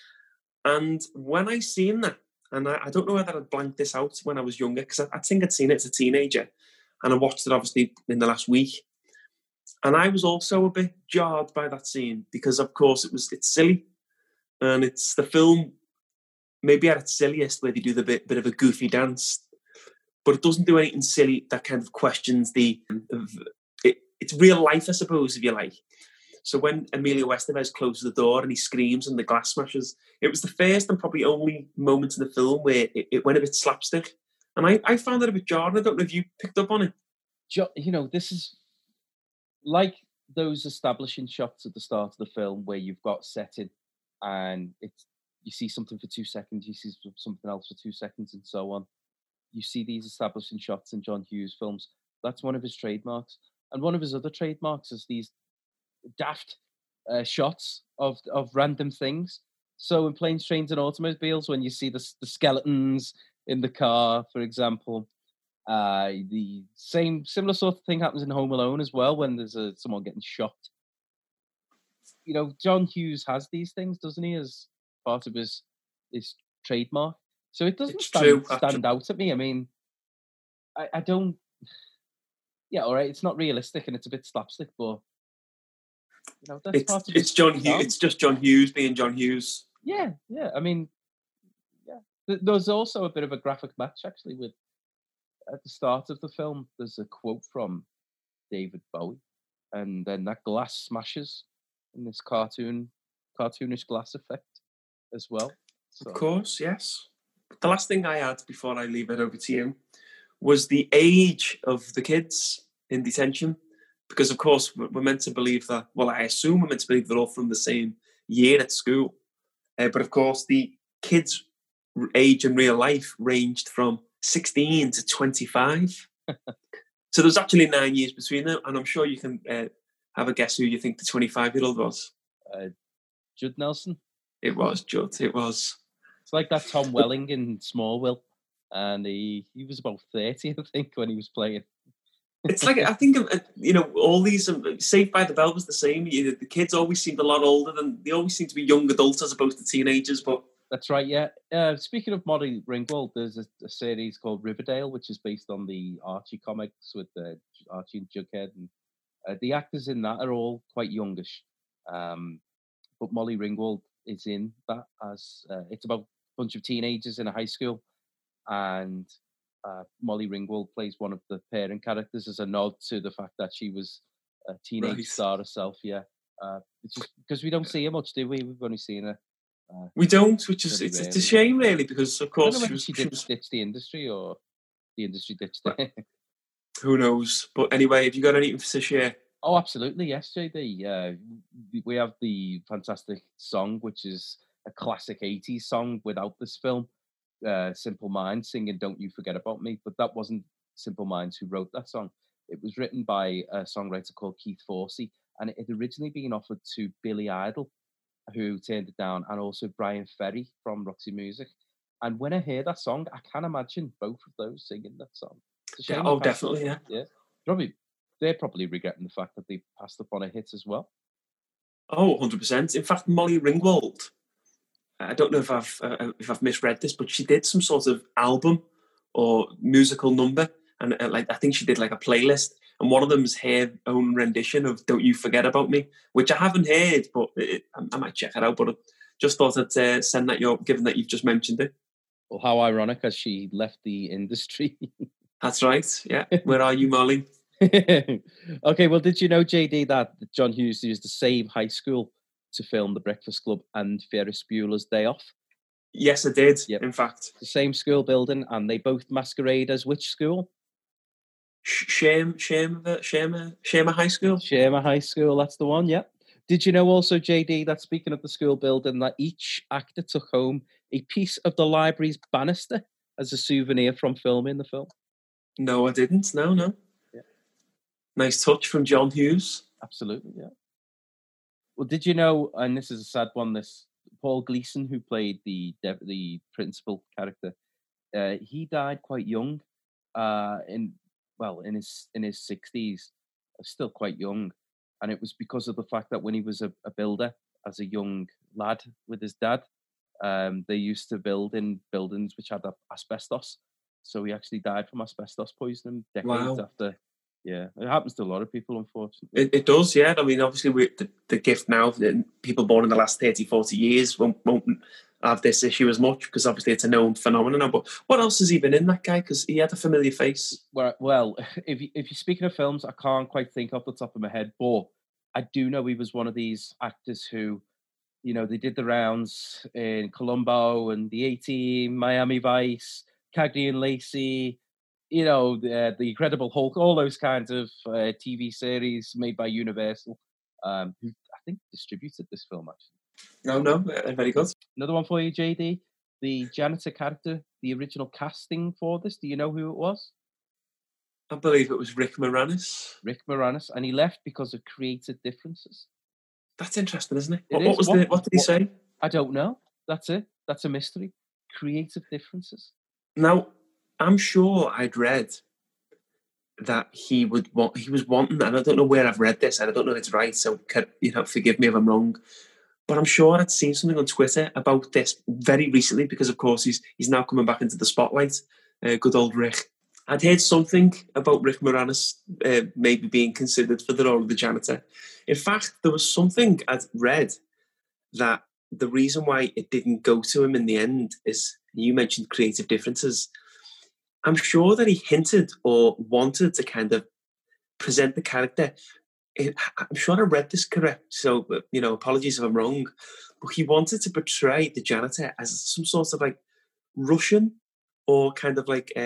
And when I seen that, and I don't know whether I'd blanked this out when I was younger, because I think I'd seen it as a teenager, and I watched it obviously in the last week. And I was also a bit jarred by that scene because, of course, it's silly. And it's the film, maybe at its silliest, where they do the bit of a goofy dance, but it doesn't do anything silly that kind of questions it's real life, I suppose, if you like. So when Emilio Estevez closes the door and he screams and the glass smashes, it was the first and probably only moment in the film where it went a bit slapstick. And I found it a bit jarring. I don't know if you picked up on it. This is like those establishing shots at the start of the film where you've got setting and you see something for 2 seconds, you see something else for 2 seconds, and so on. You see these establishing shots in John Hughes films. That's one of his trademarks. And one of his other trademarks is these daft shots of random things. So in Planes, Trains and Automobiles, when you see the skeletons in the car, for example, the similar sort of thing happens in Home Alone as well, when there's someone getting shot. John Hughes has these things, doesn't he, as part of his trademark? So it doesn't stand out at me. I mean, I don't... Yeah, all right, it's not realistic and it's a bit slapstick, but that's part of it's John Hughes. It's just John Hughes being John Hughes. Yeah. I mean, yeah. There's also a bit of a graphic match actually with at the start of the film. There's a quote from David Bowie, and then that glass smashes in this cartoonish glass effect as well. So. Of course, yes. The last thing I had before I leave it over to you was the age of the kids in detention. Because, of course, we're meant to believe that, well, I assume we're meant to believe they're all from the same year at school. But, of course, the kids' age in real life ranged from 16 to 25. So there's actually 9 years between them. And I'm sure you can have a guess who you think the 25-year-old was. Judd Nelson. It was Judd. It was. It's like that Tom Welling in Smallville. And he was about 30, I think, when he was playing. It's like, I think, all these, Saved by the Bell was the same. The kids always seemed a lot older they always seem to be young adults as opposed to teenagers. But that's right, yeah. Speaking of Molly Ringwald, there's a series called Riverdale, which is based on the Archie comics with Archie and Jughead. And the actors in that are all quite youngish. But Molly Ringwald is in that as, it's about a bunch of teenagers in a high school. And Molly Ringwald plays one of the parent characters as a nod to the fact that she was a teenage star herself. Yeah, because we don't see her much, do we? We've only seen her. We don't, which is it's a shame, really, because of course she didn't ditch the industry or the industry ditched her. Who knows? But anyway, have you got anything to share? Oh, absolutely, yes, JD. We have the fantastic song, which is a classic '80s song without this film. Simple Minds singing "Don't You Forget About Me," but that wasn't Simple Minds who wrote that song. It was written by a songwriter called Keith Forsey, and it had originally been offered to Billy Idol, who turned it down, and also Brian Ferry from Roxy Music. And when I hear that song, I can imagine both of those singing that song. It's a shame. Oh, definitely, yeah. Yeah. They're probably regretting the fact that they passed up on a hit as well. Oh, 100%. In fact, Molly Ringwald, I don't know if I've misread this, but she did some sort of album or musical number, and I think she did like a playlist, and one of them's her own rendition of "Don't You Forget About Me," which I haven't heard, but I might check it out. But I just thought I'd send that given that you've just mentioned it. Well, how ironic, as she left the industry. That's right. Yeah. Where are you, Molly? Okay, well, did you know, JD, that John Hughes used the same high school to film The Breakfast Club and Ferris Bueller's Day Off? Yes, I did. Yep. In fact, the same school building, and they both masquerade as which school? Shermer High School. Shermer High School, that's the one. Yeah. Did you know also, JD, that speaking of the school building, that each actor took home a piece of the library's banister as a souvenir from filming the film? No, I didn't. No. Yeah. Nice touch from John Hughes. Absolutely, yeah. Well, did you know, and this is a sad one, this Paul Gleason, who played the principal character, he died quite young, in his 60s, still quite young, and it was because of the fact that when he was a builder as a young lad with his dad, they used to build in buildings which had asbestos, so he actually died from asbestos poisoning decades after. Yeah, it happens to a lot of people, unfortunately. It does, yeah. I mean, obviously, the gift now, people born in the last 30, 40 years won't have this issue as much, because obviously it's a known phenomenon now. But what else has he been in, that guy? Because he had a familiar face. Well, if you're speaking of films, I can't quite think off the top of my head, but I do know he was one of these actors who, they did the rounds in Columbo and The A-Team, Miami Vice, Cagney and Lacey, the Incredible Hulk, all those kinds of TV series made by Universal, who I think distributed this film, actually. No, very good. Another one for you, JD. The janitor character, the original casting for this, do you know who it was? I believe it was Rick Moranis. Rick Moranis, and he left because of creative differences. That's interesting, isn't it? What did he say? I don't know. That's it. That's a mystery. Creative differences. Now, I'm sure I'd read that he was wanting, and I don't know where I've read this, and I don't know if it's right, so forgive me if I'm wrong, but I'm sure I'd seen something on Twitter about this very recently, because of course he's now coming back into the spotlight. Good old Rick. I'd heard something about Rick Moranis maybe being considered for the role of the janitor. In fact, there was something I'd read that the reason why it didn't go to him in the end is, you mentioned creative differences. I'm sure that he hinted or wanted to kind of present the character. I'm sure I read this correct, so apologies if I'm wrong. But he wanted to portray the janitor as some sort of like Russian, or kind of like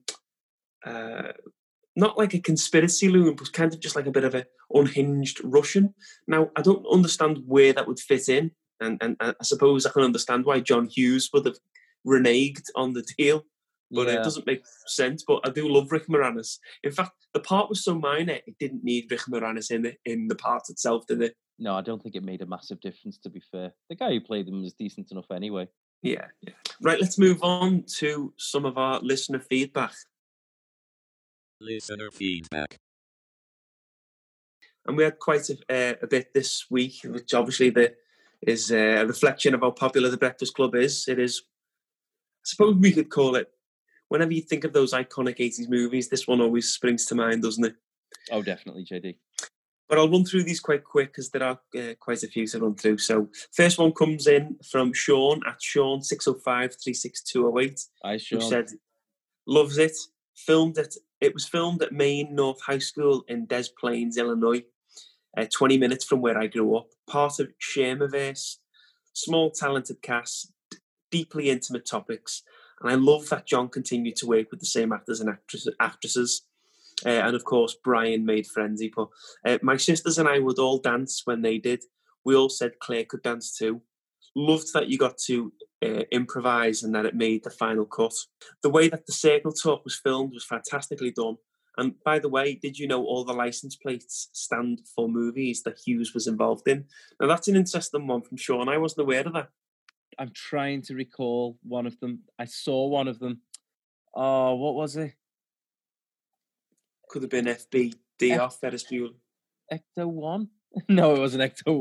not like a conspiracy loon, but kind of just like a bit of an unhinged Russian. Now, I don't understand where that would fit in, and I suppose I can understand why John Hughes would have reneged on the deal. But It doesn't make sense. But I do love Rick Moranis. In fact, the part was so minor, it didn't need Rick Moranis in the part itself, did it? No, I don't think it made a massive difference, to be fair. The guy who played him was decent enough anyway. Yeah. Right, let's move on to some of our listener feedback. Listener feedback. And we had quite a bit this week, which obviously is a reflection of how popular The Breakfast Club is. It is, I suppose we could call it, whenever you think of those iconic 80s movies, this one always springs to mind, doesn't it? Oh, definitely, JD. But I'll run through these quite quick, because there are quite a few to run through. So first one comes in from Sean at Sean 605-36208. Hi, Sean. Who said, loves it. It was filmed at Maine North High School in Des Plaines, Illinois, 20 minutes from where I grew up. Part of Shermerverse, small talented cast, deeply intimate topics. And I love that John continued to work with the same actors and actresses. And of course, Brian made friends. He put, my sisters and I would all dance when they did. We all said Claire could dance too. Loved that you got to improvise and that it made the final cut. The way that the circle talk was filmed was fantastically done. And by the way, did you know all the license plates stand for movies that Hughes was involved in? Now, that's an interesting one from Sean. I wasn't aware of that. I'm trying to recall one of them. I saw one of them. Oh, what was it? Could have been FBDR, Ferris Bueller. Ecto 1? No, it wasn't Ecto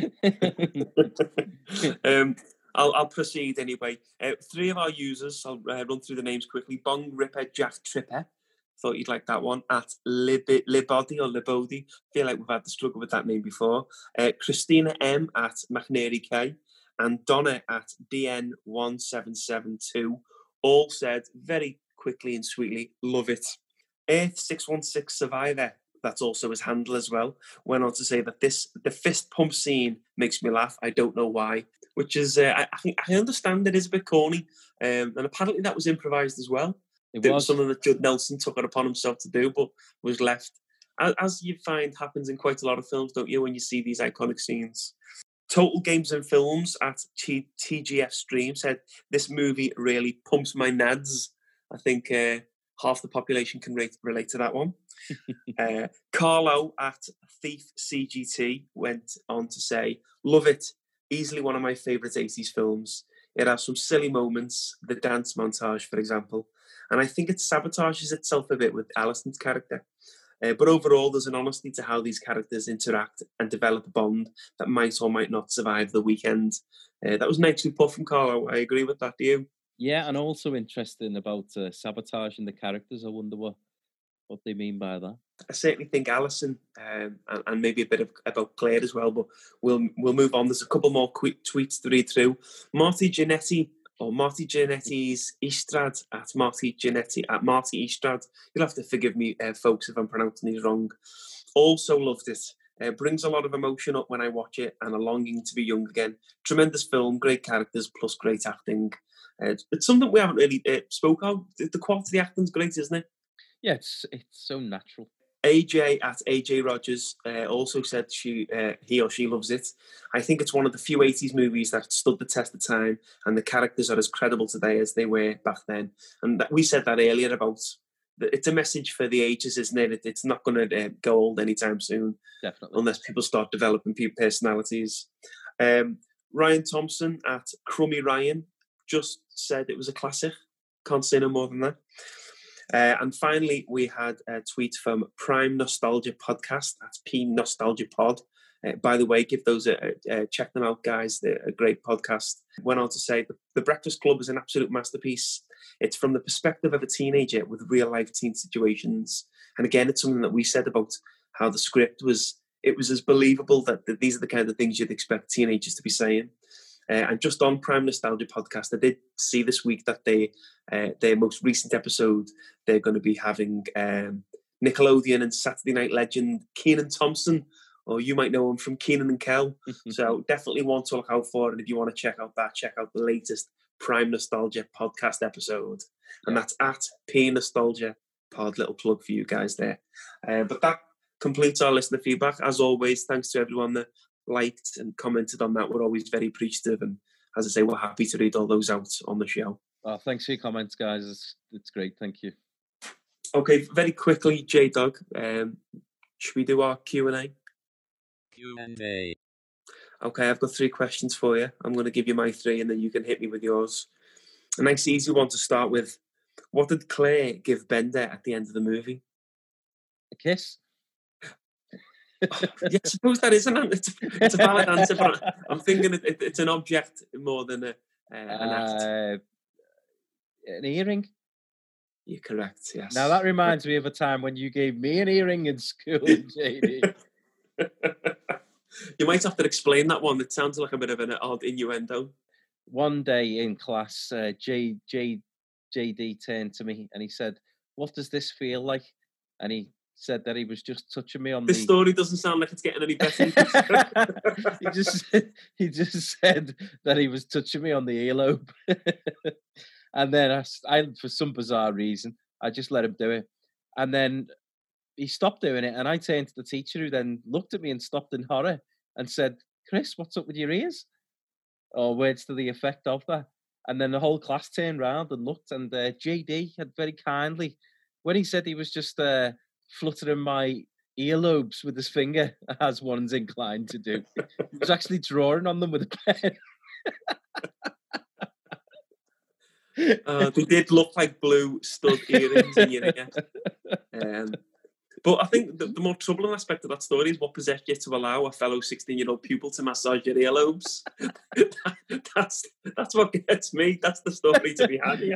1. I'll proceed anyway. 3 of our users, I'll run through the names quickly. Bong Ripper Jack Tripper. Thought you'd like that one. At Libody or Libody. Feel like we've had the struggle with that name before. Christina M at McNary K. And Donna at DN1772. All said very quickly and sweetly, love it. Earth 616 Survivor, that's also his handle as well, went on to say that the fist pump scene makes me laugh. I don't know why. Which is, I think I understand it is a bit corny. And apparently that was improvised as well. It was something that Judd Nelson took it upon himself to do, but was left. As you find happens in quite a lot of films, don't you, when you see these iconic scenes. Total Games and Films at TGF Stream said, this movie really pumps my nads. I think half the population can relate to that one. Carlo at Thief CGT went on to say, love it. Easily one of my favourite 80s films. It has some silly moments, the dance montage, for example. And I think it sabotages itself a bit with Alison's character. But overall, there's an honesty to how these characters interact and develop a bond that might or might not survive the weekend. That was nicely put from Carlo. I agree with that. Do you? Yeah, and also interesting about sabotaging the characters. I wonder what they mean by that. I certainly think Alison and maybe a bit about Claire as well, but we'll move on. There's a couple more quick tweets to read through. Marty Giannetti Giannetti's Estrad at Marty Giannetti at Marty Estrad. You'll have to forgive me, folks, if I'm pronouncing these wrong. Also loved it. Brings a lot of emotion up when I watch it and a longing to be young again. Tremendous film, great characters plus great acting. It's something we haven't really spoke of. The quality of the acting's great, isn't it? Yeah, it's so natural. AJ at AJ Rogers also said he or she loves it. I think it's one of the few 80s movies that stood the test of time and the characters are as credible today as they were back then. And we said that earlier about it's a message for the ages, isn't it? It's not going to go old anytime soon. Definitely. Unless people start developing personalities. Ryan Thompson at Crummy Ryan just said it was a classic. Can't say no more than that. And finally, we had a tweet from Prime Nostalgia Podcast. That's P Nostalgia Pod. By the way, give those check them out, guys. They're a great podcast. Went on to say the Breakfast Club is an absolute masterpiece. It's from the perspective of a teenager with real life teen situations. And again, it's something that we said about how the script was. It was as believable that these are the kind of things you'd expect teenagers to be saying. And just on Prime Nostalgia Podcast, I did see this week that their most recent episode, they're going to be having Nickelodeon and Saturday Night legend Kenan Thompson, or you might know him from Kenan and Kel. So definitely one to look out for. And if you want to check out the latest Prime Nostalgia Podcast episode. And that's at P Nostalgia Pod. Little plug for you guys there. But that completes our listener feedback. As always, thanks to everyone that liked and commented on that. We're always very appreciative, and as I say, we're happy to read all those out on the show. Oh, thanks for your comments, guys. It's great. Thank you. Okay, very quickly, J-Dog, should we do our Q&A? Q&A. Okay, I've got 3 questions for you. I'm going to give you my 3 and then you can hit me with yours. A nice easy one to start with. What did Claire give Bender at the end of the movie? A kiss. Yeah, I suppose that is it's a valid answer, but I'm thinking it's an object more than an act. An earring. You're correct, yes. Now that reminds me of a time when you gave me an earring in school, JD. You might have to explain that one. It sounds like a bit of an odd innuendo. One day in class, JD turned to me and he said, "What does this feel like?" And he said that he was just touching me on this story doesn't sound like it's getting any better. he just said that he was touching me on the earlobe. And then I, for some bizarre reason, I just let him do it. And then he stopped doing it. And I turned to the teacher, who then looked at me and stopped in horror and said, "Chris, what's up with your ears?" or words to the effect of that. And then the whole class turned round and looked, and JD had very kindly, when he said he was just fluttering my earlobes with his finger, as one's inclined to do, he was actually drawing on them with a pen. They did look like blue stud earrings in your ear. But I think the more troubling aspect of that story is what possessed you to allow a fellow 16-year-old pupil to massage your earlobes. That's what gets me. That's the story to be had here.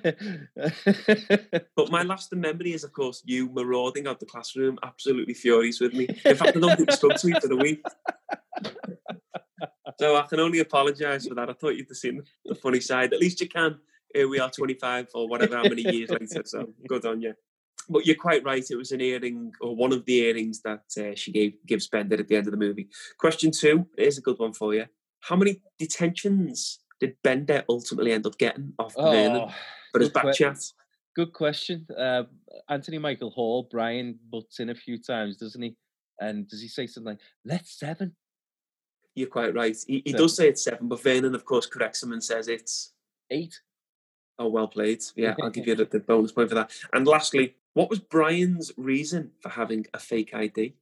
But my lasting memory is, of course, you marauding out the classroom, absolutely furious with me. In fact, I don't think you spoke to me for a week. So I can only apologise for that. I thought you'd have seen the funny side. At least you can. Here we are, 25 or whatever, how many years later. So good on you. But you're quite right. It was an earring, or one of the earrings that she gives Bender at the end of the movie. Question 2, here's a good one for you. How many detentions did Bender ultimately end up getting off Vernon for his back chat? Good question. Anthony Michael Hall, Brian butts in a few times, doesn't he? And does he say something like, "Let's 7"? You're quite right. He does say it's 7, but Vernon, of course, corrects him and says it's 8. Oh, well played. Yeah, I'll give you the bonus point for that. And lastly, what was Brian's reason for having a fake ID?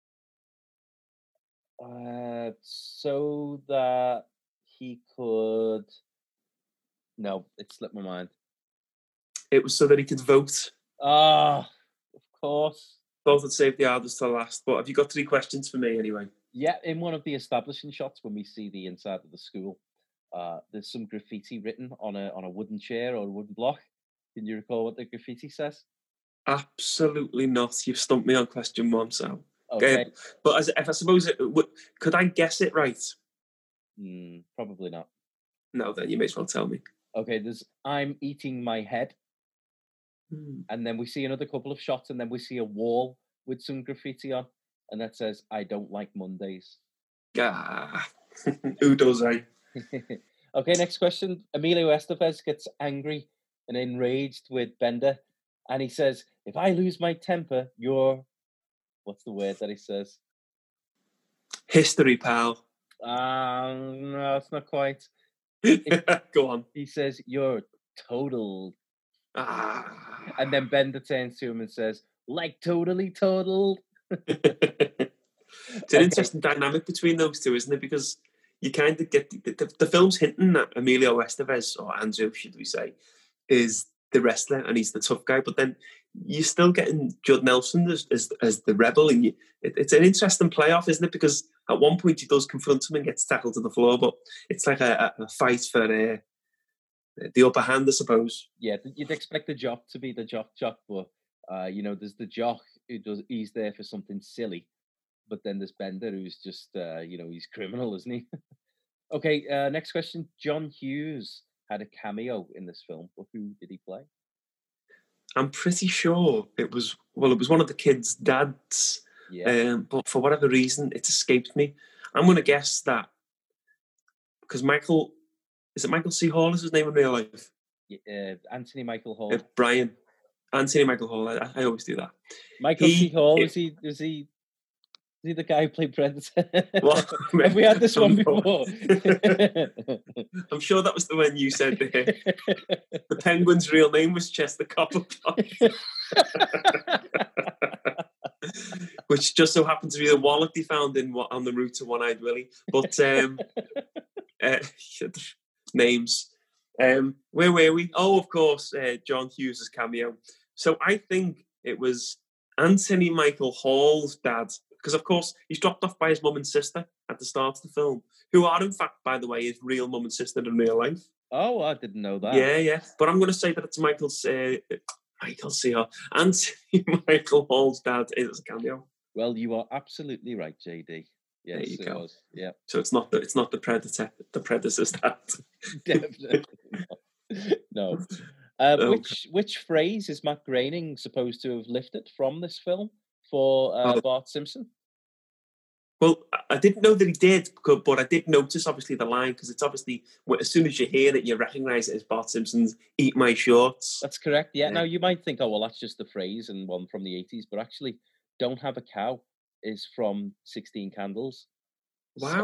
So that he could... No, it slipped my mind. It was so that he could vote. Of course. Both had saved the hardest to last. But have you got 3 questions for me anyway? Yeah, in one of the establishing shots when we see the inside of the school, there's some graffiti written on a wooden chair or a wooden block. Can you recall what the graffiti says? Absolutely not. You've stumped me on question 1, so... Okay. But if I suppose could I guess it right? Probably not. No, then you may as well tell me. Okay, there's "I'm eating my head." And then we see another couple of shots, and then we see a wall with some graffiti on, and that says, "I don't like Mondays." Who does, eh? Okay, next question. Emilio Estevez gets angry and enraged with Bender, and he says, "If I lose my temper, you're..." What's the word that he says? History, pal. No, it's not quite. Go on. He says, "You're total." And then Bender turns to him and says, "Like totally totaled." It's an interesting dynamic between those two, isn't it? Because you kind of get the film's hinting that Emilio Estevez, or Andrew, should we say, is the wrestler and he's the tough guy, but then you're still getting Judd Nelson as the rebel, and it's an interesting playoff, isn't it? Because at one point he does confront him and gets tackled to the floor, but it's like a fight for the upper hand, I suppose. Yeah, you'd expect the jock to be the jock, but there's the jock he's there for something silly, but then there's Bender who's just he's criminal, isn't he? Okay, next question. John Hughes had a cameo in this film, but who did he play? I'm pretty sure it was one of the kids' dads. Yeah. But for whatever reason, it escaped me. I'm going to guess that because Michael C. Hall is his name in real life? Anthony Michael Hall. Anthony Michael Hall. I always do that. Michael C. Hall, is he the guy who played Predator? Have we had this one before? I'm sure that was the one you said. The Penguin's real name was Chester Copperpot. Which just so happened to be the wallet they found on the route to One-Eyed Willie. But names. Where were we? Oh, of course, John Hughes' cameo. So I think it was Anthony Michael Hall's dad, because of course he's dropped off by his mum and sister at the start of the film, who are in fact, by the way, his real mum and sister in real life. Oh, I didn't know that. Yeah. But I'm going to say that it's Anthony Michael Hall's dad is a cameo. Well, you are absolutely right, JD. Yes, there you go. Was. Yeah. So it's not the Predator, the Predator's dad. Definitely no. Which phrase is Matt Groening supposed to have lifted from this film for Bart Simpson? Well, I didn't know that he did, but I did notice, obviously, the line, because it's obviously, as soon as you hear it, you recognise it as Bart Simpson's "Eat My Shorts." That's correct, yeah. Now, you might think, oh, well, that's just a phrase and one from the 80s, but actually, "Don't Have a Cow" is from 16 Candles. Wow.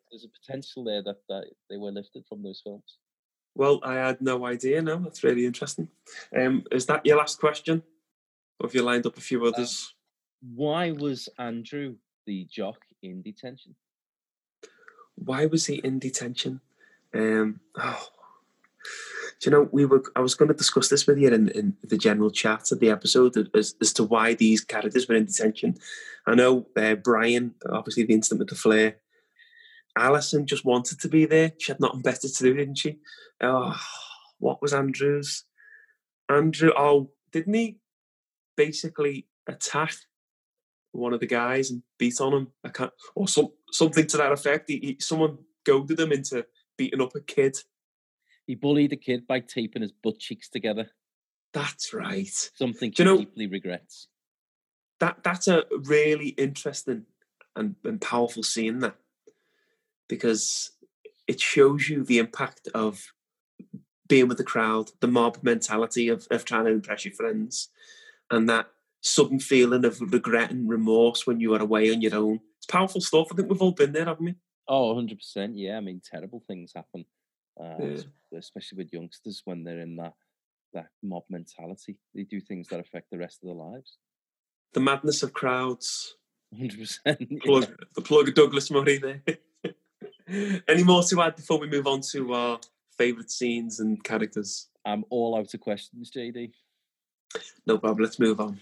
there's a potential there that they were lifted from those films. Well, I had no idea. No, that's really interesting. Is that your last question? Or have you lined up a few others? Why was Andrew the jock in detention? Why was he in detention? Do you know, I was going to discuss this with you in the general chat of the episode as to why these characters were in detention. I know Brian, obviously the incident with the flare. Alison just wanted to be there. She had nothing better to do, didn't she? Oh, what was Andrew's? Andrew, didn't he basically attack one of the guys and beat on him? Something to that effect. Someone goaded him into beating up a kid. He bullied a kid by taping his butt cheeks together. That's right. Something he deeply regrets. That's a really interesting and powerful scene, that, because it shows you the impact of being with the crowd, the mob mentality of trying to impress your friends, and that sudden feeling of regret and remorse when you are away on your own. It's powerful stuff. I think we've all been there, haven't we? Oh, 100%. Yeah, I mean, terrible things happen, especially with youngsters when they're in that mob mentality. They do things that affect the rest of their lives. The madness of crowds. 100%. The plug of Douglas Murray there. Any more to add before we move on to our favourite scenes and characters? I'm all out of questions, JD. No problem, let's move on.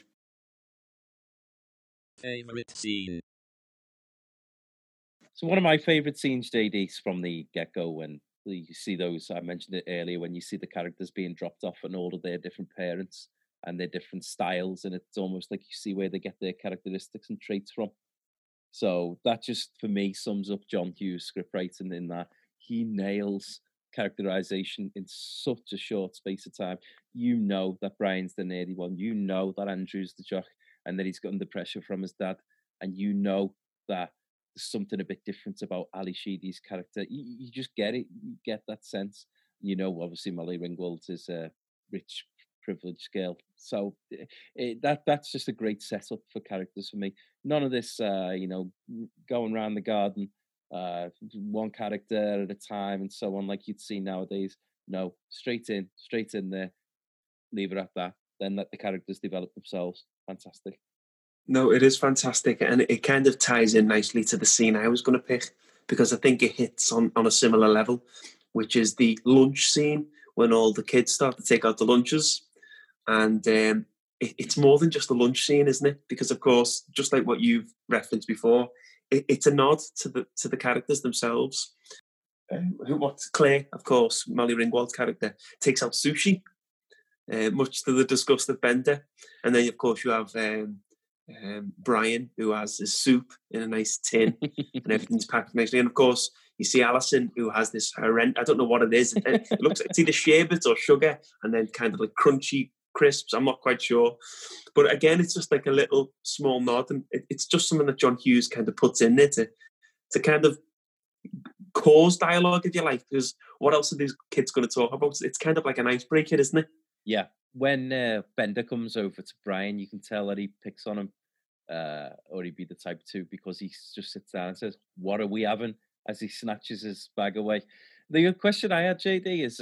Favourite scene. So one of my favourite scenes, JD, is from the get-go when you see those, I mentioned it earlier, when you see the characters being dropped off and all of their different parents and their different styles, and it's almost like you see where they get their characteristics and traits from. So that just, for me, sums up John Hughes' scriptwriting in that he nails characterization in such a short space of time. You know that Brian's the nerdy one. You know that Andrew's the jock and that he's got under pressure from his dad. And you know that there's something a bit different about Ali Sheedy's character. You just get it. You get that sense. You know, obviously, Molly Ringwald is a rich, privileged girl. So that's just a great setup for characters for me. None of this, going around the garden, one character at a time and so on, like you'd see nowadays. No, straight in there. Leave it at that. Then let the characters develop themselves. Fantastic. No, it is fantastic, and it kind of ties in nicely to the scene I was going to pick, because I think it hits on a similar level, which is the lunch scene when all the kids start to take out the lunches. And it's more than just a lunch scene, isn't it? Because, of course, just like what you've referenced before, it's a nod to the characters themselves. Claire, of course, Molly Ringwald's character, takes out sushi, much to the disgust of Bender. And then, of course, you have Brian, who has his soup in a nice tin and everything's packed nicely. And, of course, you see Alison, who has this horrendous, I don't know what it is. It looks like it's either sherbet or sugar and then kind of like crunchy crisps. I'm not quite sure. But again, it's just like a little small nod. And it's just something that John Hughes kind of puts in there to kind of cause dialogue, if you like, because what else are these kids going to talk about? It's kind of like an icebreaker, isn't it? Yeah. When Bender comes over to Brian, you can tell that he picks on him, or he'd be the type to, because he just sits down and says, "What are we having?" as he snatches his bag away. The question I had, JD, is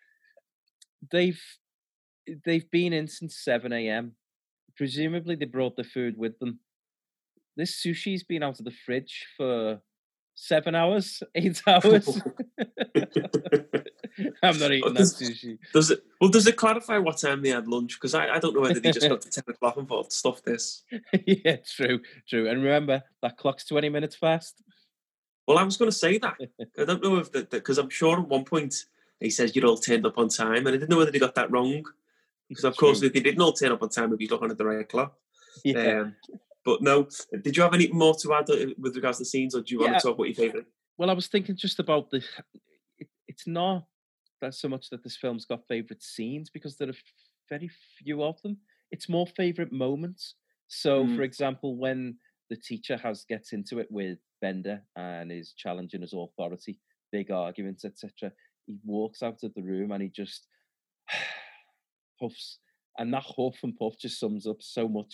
they've been in since 7 a.m. Presumably they brought the food with them. This sushi's been out of the fridge for 7 hours, 8 hours. I'm not eating that sushi. Does it clarify what time they had lunch? Because I don't know whether they just got to 10 o'clock and thought, stuff this. Yeah, true. And remember, that clock's 20 minutes fast. Well, I was going to say that. I don't know if because I'm sure at one point he says you're all turned up on time, and I didn't know whether they got that wrong. Because, of course, if they didn't all turn up on time, we'd be looking at the right clock. Yeah. But no, did you have any more to add with regards to the scenes, or do you want to talk about your favourite? Well, I was thinking just about it's not that so much that this film's got favourite scenes, because there are very few of them. It's more favourite moments. So, for example, when the teacher gets into it with Bender and is challenging his authority, big arguments, etc., he walks out of the room and he just puffs. And that huff and puff just sums up so much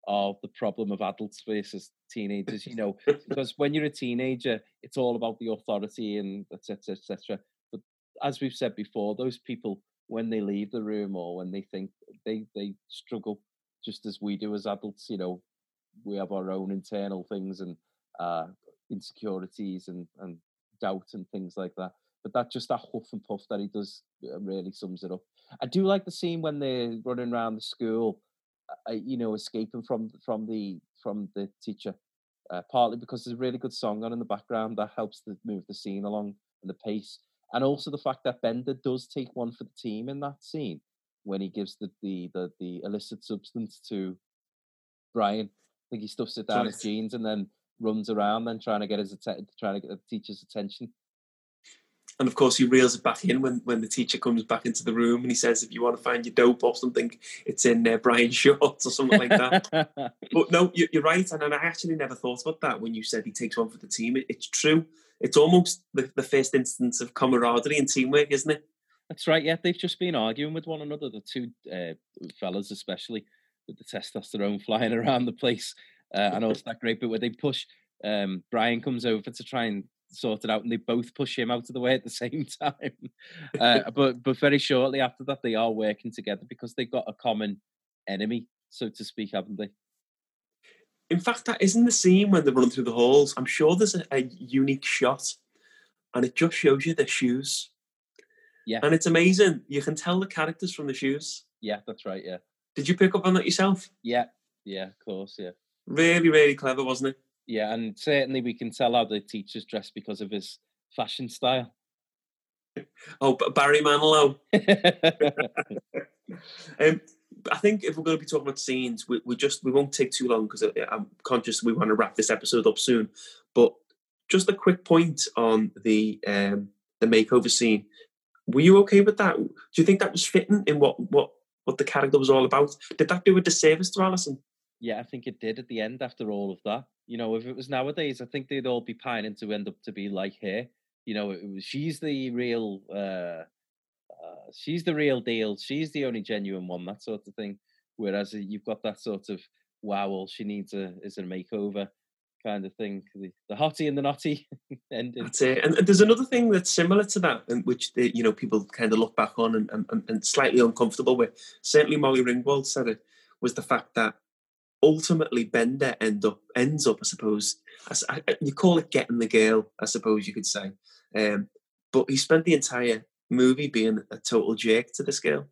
of the problem of adults versus teenagers, you know, because when you're a teenager, it's all about the authority and et cetera, et cetera. But as we've said before, those people, when they leave the room or when they think, they struggle just as we do as adults, you know, we have our own internal things and insecurities and doubt and things like that. But that huff and puff that he does really sums it up. I do like the scene when they're running around the school, you know, escaping from the teacher. Partly because there's a really good song on in the background that helps to move the scene along and the pace, and also the fact that Bender does take one for the team in that scene when he gives the illicit substance to Brian. I think he stuffs it down his jeans and then runs around then trying to get the teacher's attention. And of course, he reels it back in when the teacher comes back into the room and he says, if you want to find your dope or something, it's in Brian's shorts or something like that. But no, you're right. And I actually never thought about that when you said he takes one for the team. It's true. It's almost the first instance of camaraderie and teamwork, isn't it? That's right. Yeah, they've just been arguing with one another, the two fellas especially, with the testosterone flying around the place. And also that great bit where they push, Brian comes over to try and sort it out, and they both push him out of the way at the same time. But very shortly after that, they are working together because they've got a common enemy, so to speak, haven't they? In fact, that isn't the scene when they're running through the halls. I'm sure there's a unique shot, and it just shows you their shoes. Yeah. And it's amazing. You can tell the characters from the shoes. Yeah, that's right, yeah. Did you pick up on that yourself? Yeah, of course, yeah. Really, really clever, wasn't it? Yeah, and certainly we can tell how the teacher's dressed because of his fashion style. Oh, Barry Manilow. I think if we're going to be talking about scenes, we won't take too long because I'm conscious we want to wrap this episode up soon. But just a quick point on the makeover scene. Were you okay with that? Do you think that was fitting in what the character was all about? Did that do a disservice to Alison? Yeah, I think it did at the end after all of that. You know, if it was nowadays, I think they'd all be pining to end up to be like her. You know, she's the real deal. She's the only genuine one, that sort of thing. Whereas you've got that sort of, wow, all she needs is a makeover kind of thing. The hottie and the naughty ending. That's it. And there's another thing that's similar to that, and which people kind of look back on and slightly uncomfortable with. Certainly Molly Ringwald said it, was the fact that ultimately Bender ends up, I suppose, you call it getting the girl, I suppose you could say. But he spent the entire movie being a total jerk to this girl.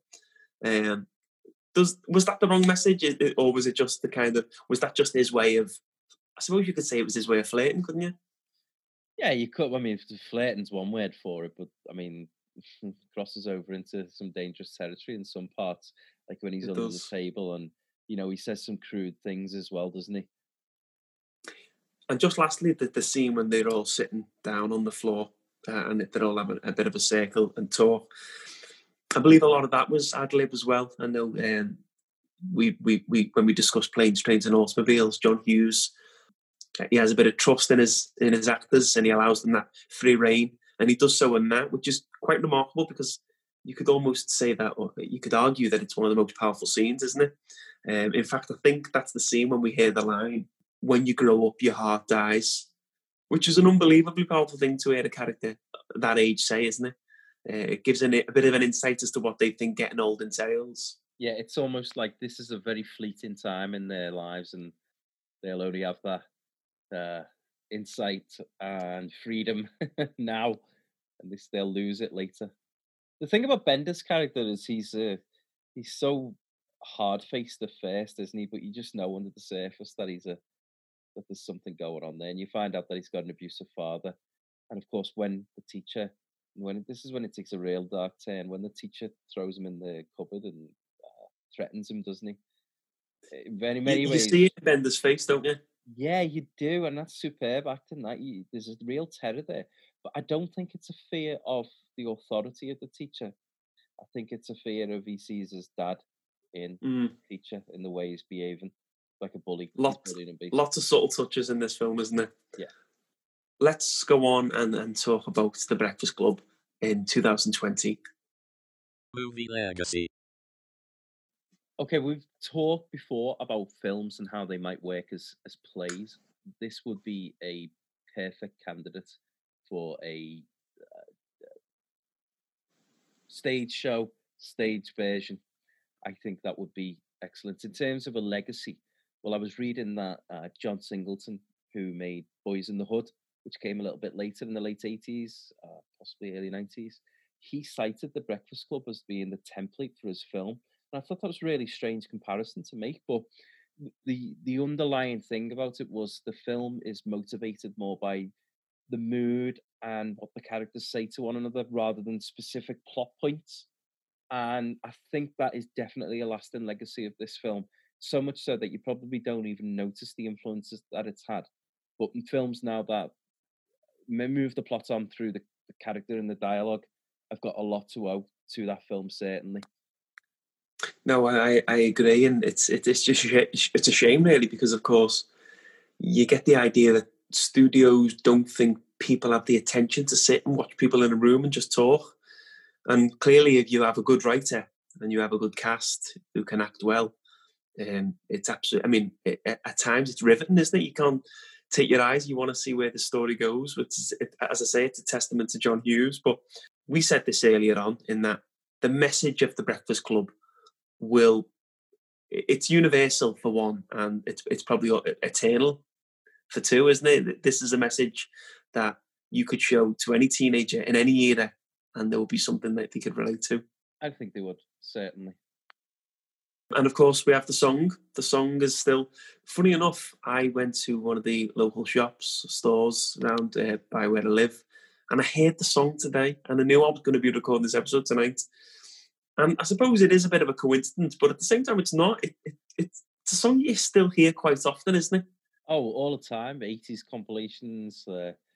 Was that the wrong message, or was it just was that just his way of, I suppose you could say it was his way of flirting, couldn't you? Yeah, you could. I mean, flirting's one word for it, but I mean, crosses over into some dangerous territory in some parts, like when he's under the table and, you know, he says some crude things as well, doesn't he? And just lastly, the scene when they're all sitting down on the floor and they're all having a bit of a circle and talk. I believe a lot of that was ad-lib as well. I know we when we discussed Planes, Trains and Automobiles, John Hughes, he has a bit of trust in his actors and he allows them that free rein. And he does so in that, which is quite remarkable because you could almost say that, or you could argue that it's one of the most powerful scenes, isn't it? In fact, I think that's the scene when we hear the line, "When you grow up, your heart dies," which is an unbelievably powerful thing to hear a character that age say, isn't it? It gives a bit of an insight as to what they think getting old entails. Yeah, it's almost like this is a very fleeting time in their lives and they'll only have that insight and freedom now, and they'll lose it later. The thing about Bender's character is he's so hard-faced at first, isn't he? But you just know under the surface that that there's something going on there, and you find out that he's got an abusive father. And of course, when this is when it takes a real dark turn, when the teacher throws him in the cupboard and threatens him, doesn't he? In many ways, you see it in Bender's face, don't you? Yeah, you do, and that's superb acting. There's a real terror there, but I don't think it's a fear of the authority of the teacher. I think it's a fear of he sees his dad in the teacher in the way he's behaving, like a bully. Lots of subtle touches in this film, isn't there? Yeah. Let's go on and talk about The Breakfast Club in 2020. Movie legacy. Okay, we've talked before about films and how they might work as plays. This would be a perfect candidate for a stage show, stage version. I think that would be excellent. In terms of a legacy, well, I was reading that John Singleton, who made Boys in the Hood, which came a little bit later in the late 80s, possibly early 90s, he cited The Breakfast Club as being the template for his film. And I thought that was a really strange comparison to make, but the underlying thing about it was the film is motivated more by the mood and what the characters say to one another rather than specific plot points. And I think that is definitely a lasting legacy of this film. So much so that you probably don't even notice the influences that it's had. But in films now that move the plot on through the character and the dialogue, I've got a lot to owe to that film, certainly. No, I agree, and it's just it's a shame really, because of course you get the idea that studios don't think people have the attention to sit and watch people in a room and just talk. And clearly, if you have a good writer and you have a good cast who can act well, it's absolutely. I mean, at times it's riveting, isn't it? You can't take your eyes. You want to see where the story goes. Which is, as I say, it's a testament to John Hughes. But we said this earlier on in that the message of The Breakfast Club it's universal for one, and it's probably eternal for two, isn't it? This is a message that you could show to any teenager in any era, and there will be something that they could relate to. I think they would, certainly. And of course, we have the song. The song is still, funny enough, I went to one of the local stores around by where I live, and I heard the song today, and I knew I was going to be recording this episode tonight. And I suppose it is a bit of a coincidence, but at the same time, it's not. It's a song you still hear quite often, isn't it? Oh, all the time. 80s compilations,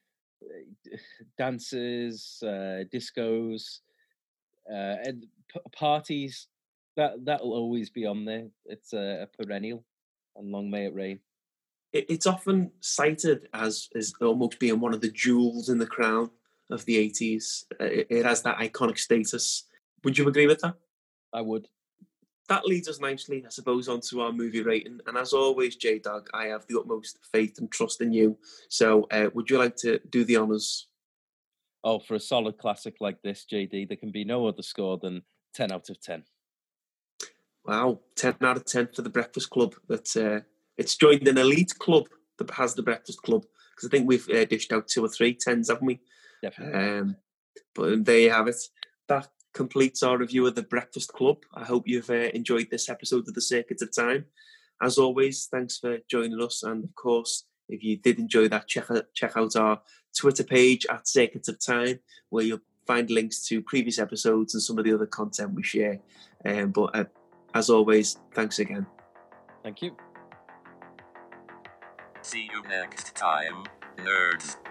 dances, discos, and parties. That'll always be on there. It's a perennial, and long may it rain. It's often cited as almost being one of the jewels in the crown of the 80s. It has that iconic status. Would you agree with that? I would. That leads us nicely, I suppose, onto our movie rating. And as always, J-Dog, I have the utmost faith and trust in you. So would you like to do the honours? Oh, for a solid classic like this, JD, there can be no other score than 10 out of 10. Wow, 10 out of 10 for The Breakfast Club. It's joined an elite club that has The Breakfast Club, because I think we've dished out 2 or 3 10s, haven't we? Definitely. But there you have it. That completes our review of The Breakfast Club. I hope you've enjoyed this episode of The Circuit of Time. As always, thanks for joining us. And of course, if you did enjoy that, check out our Twitter page at Circuit of Time, where you'll find links to previous episodes and some of the other content we share. But as always, thanks again. Thank you. See you next time, nerds.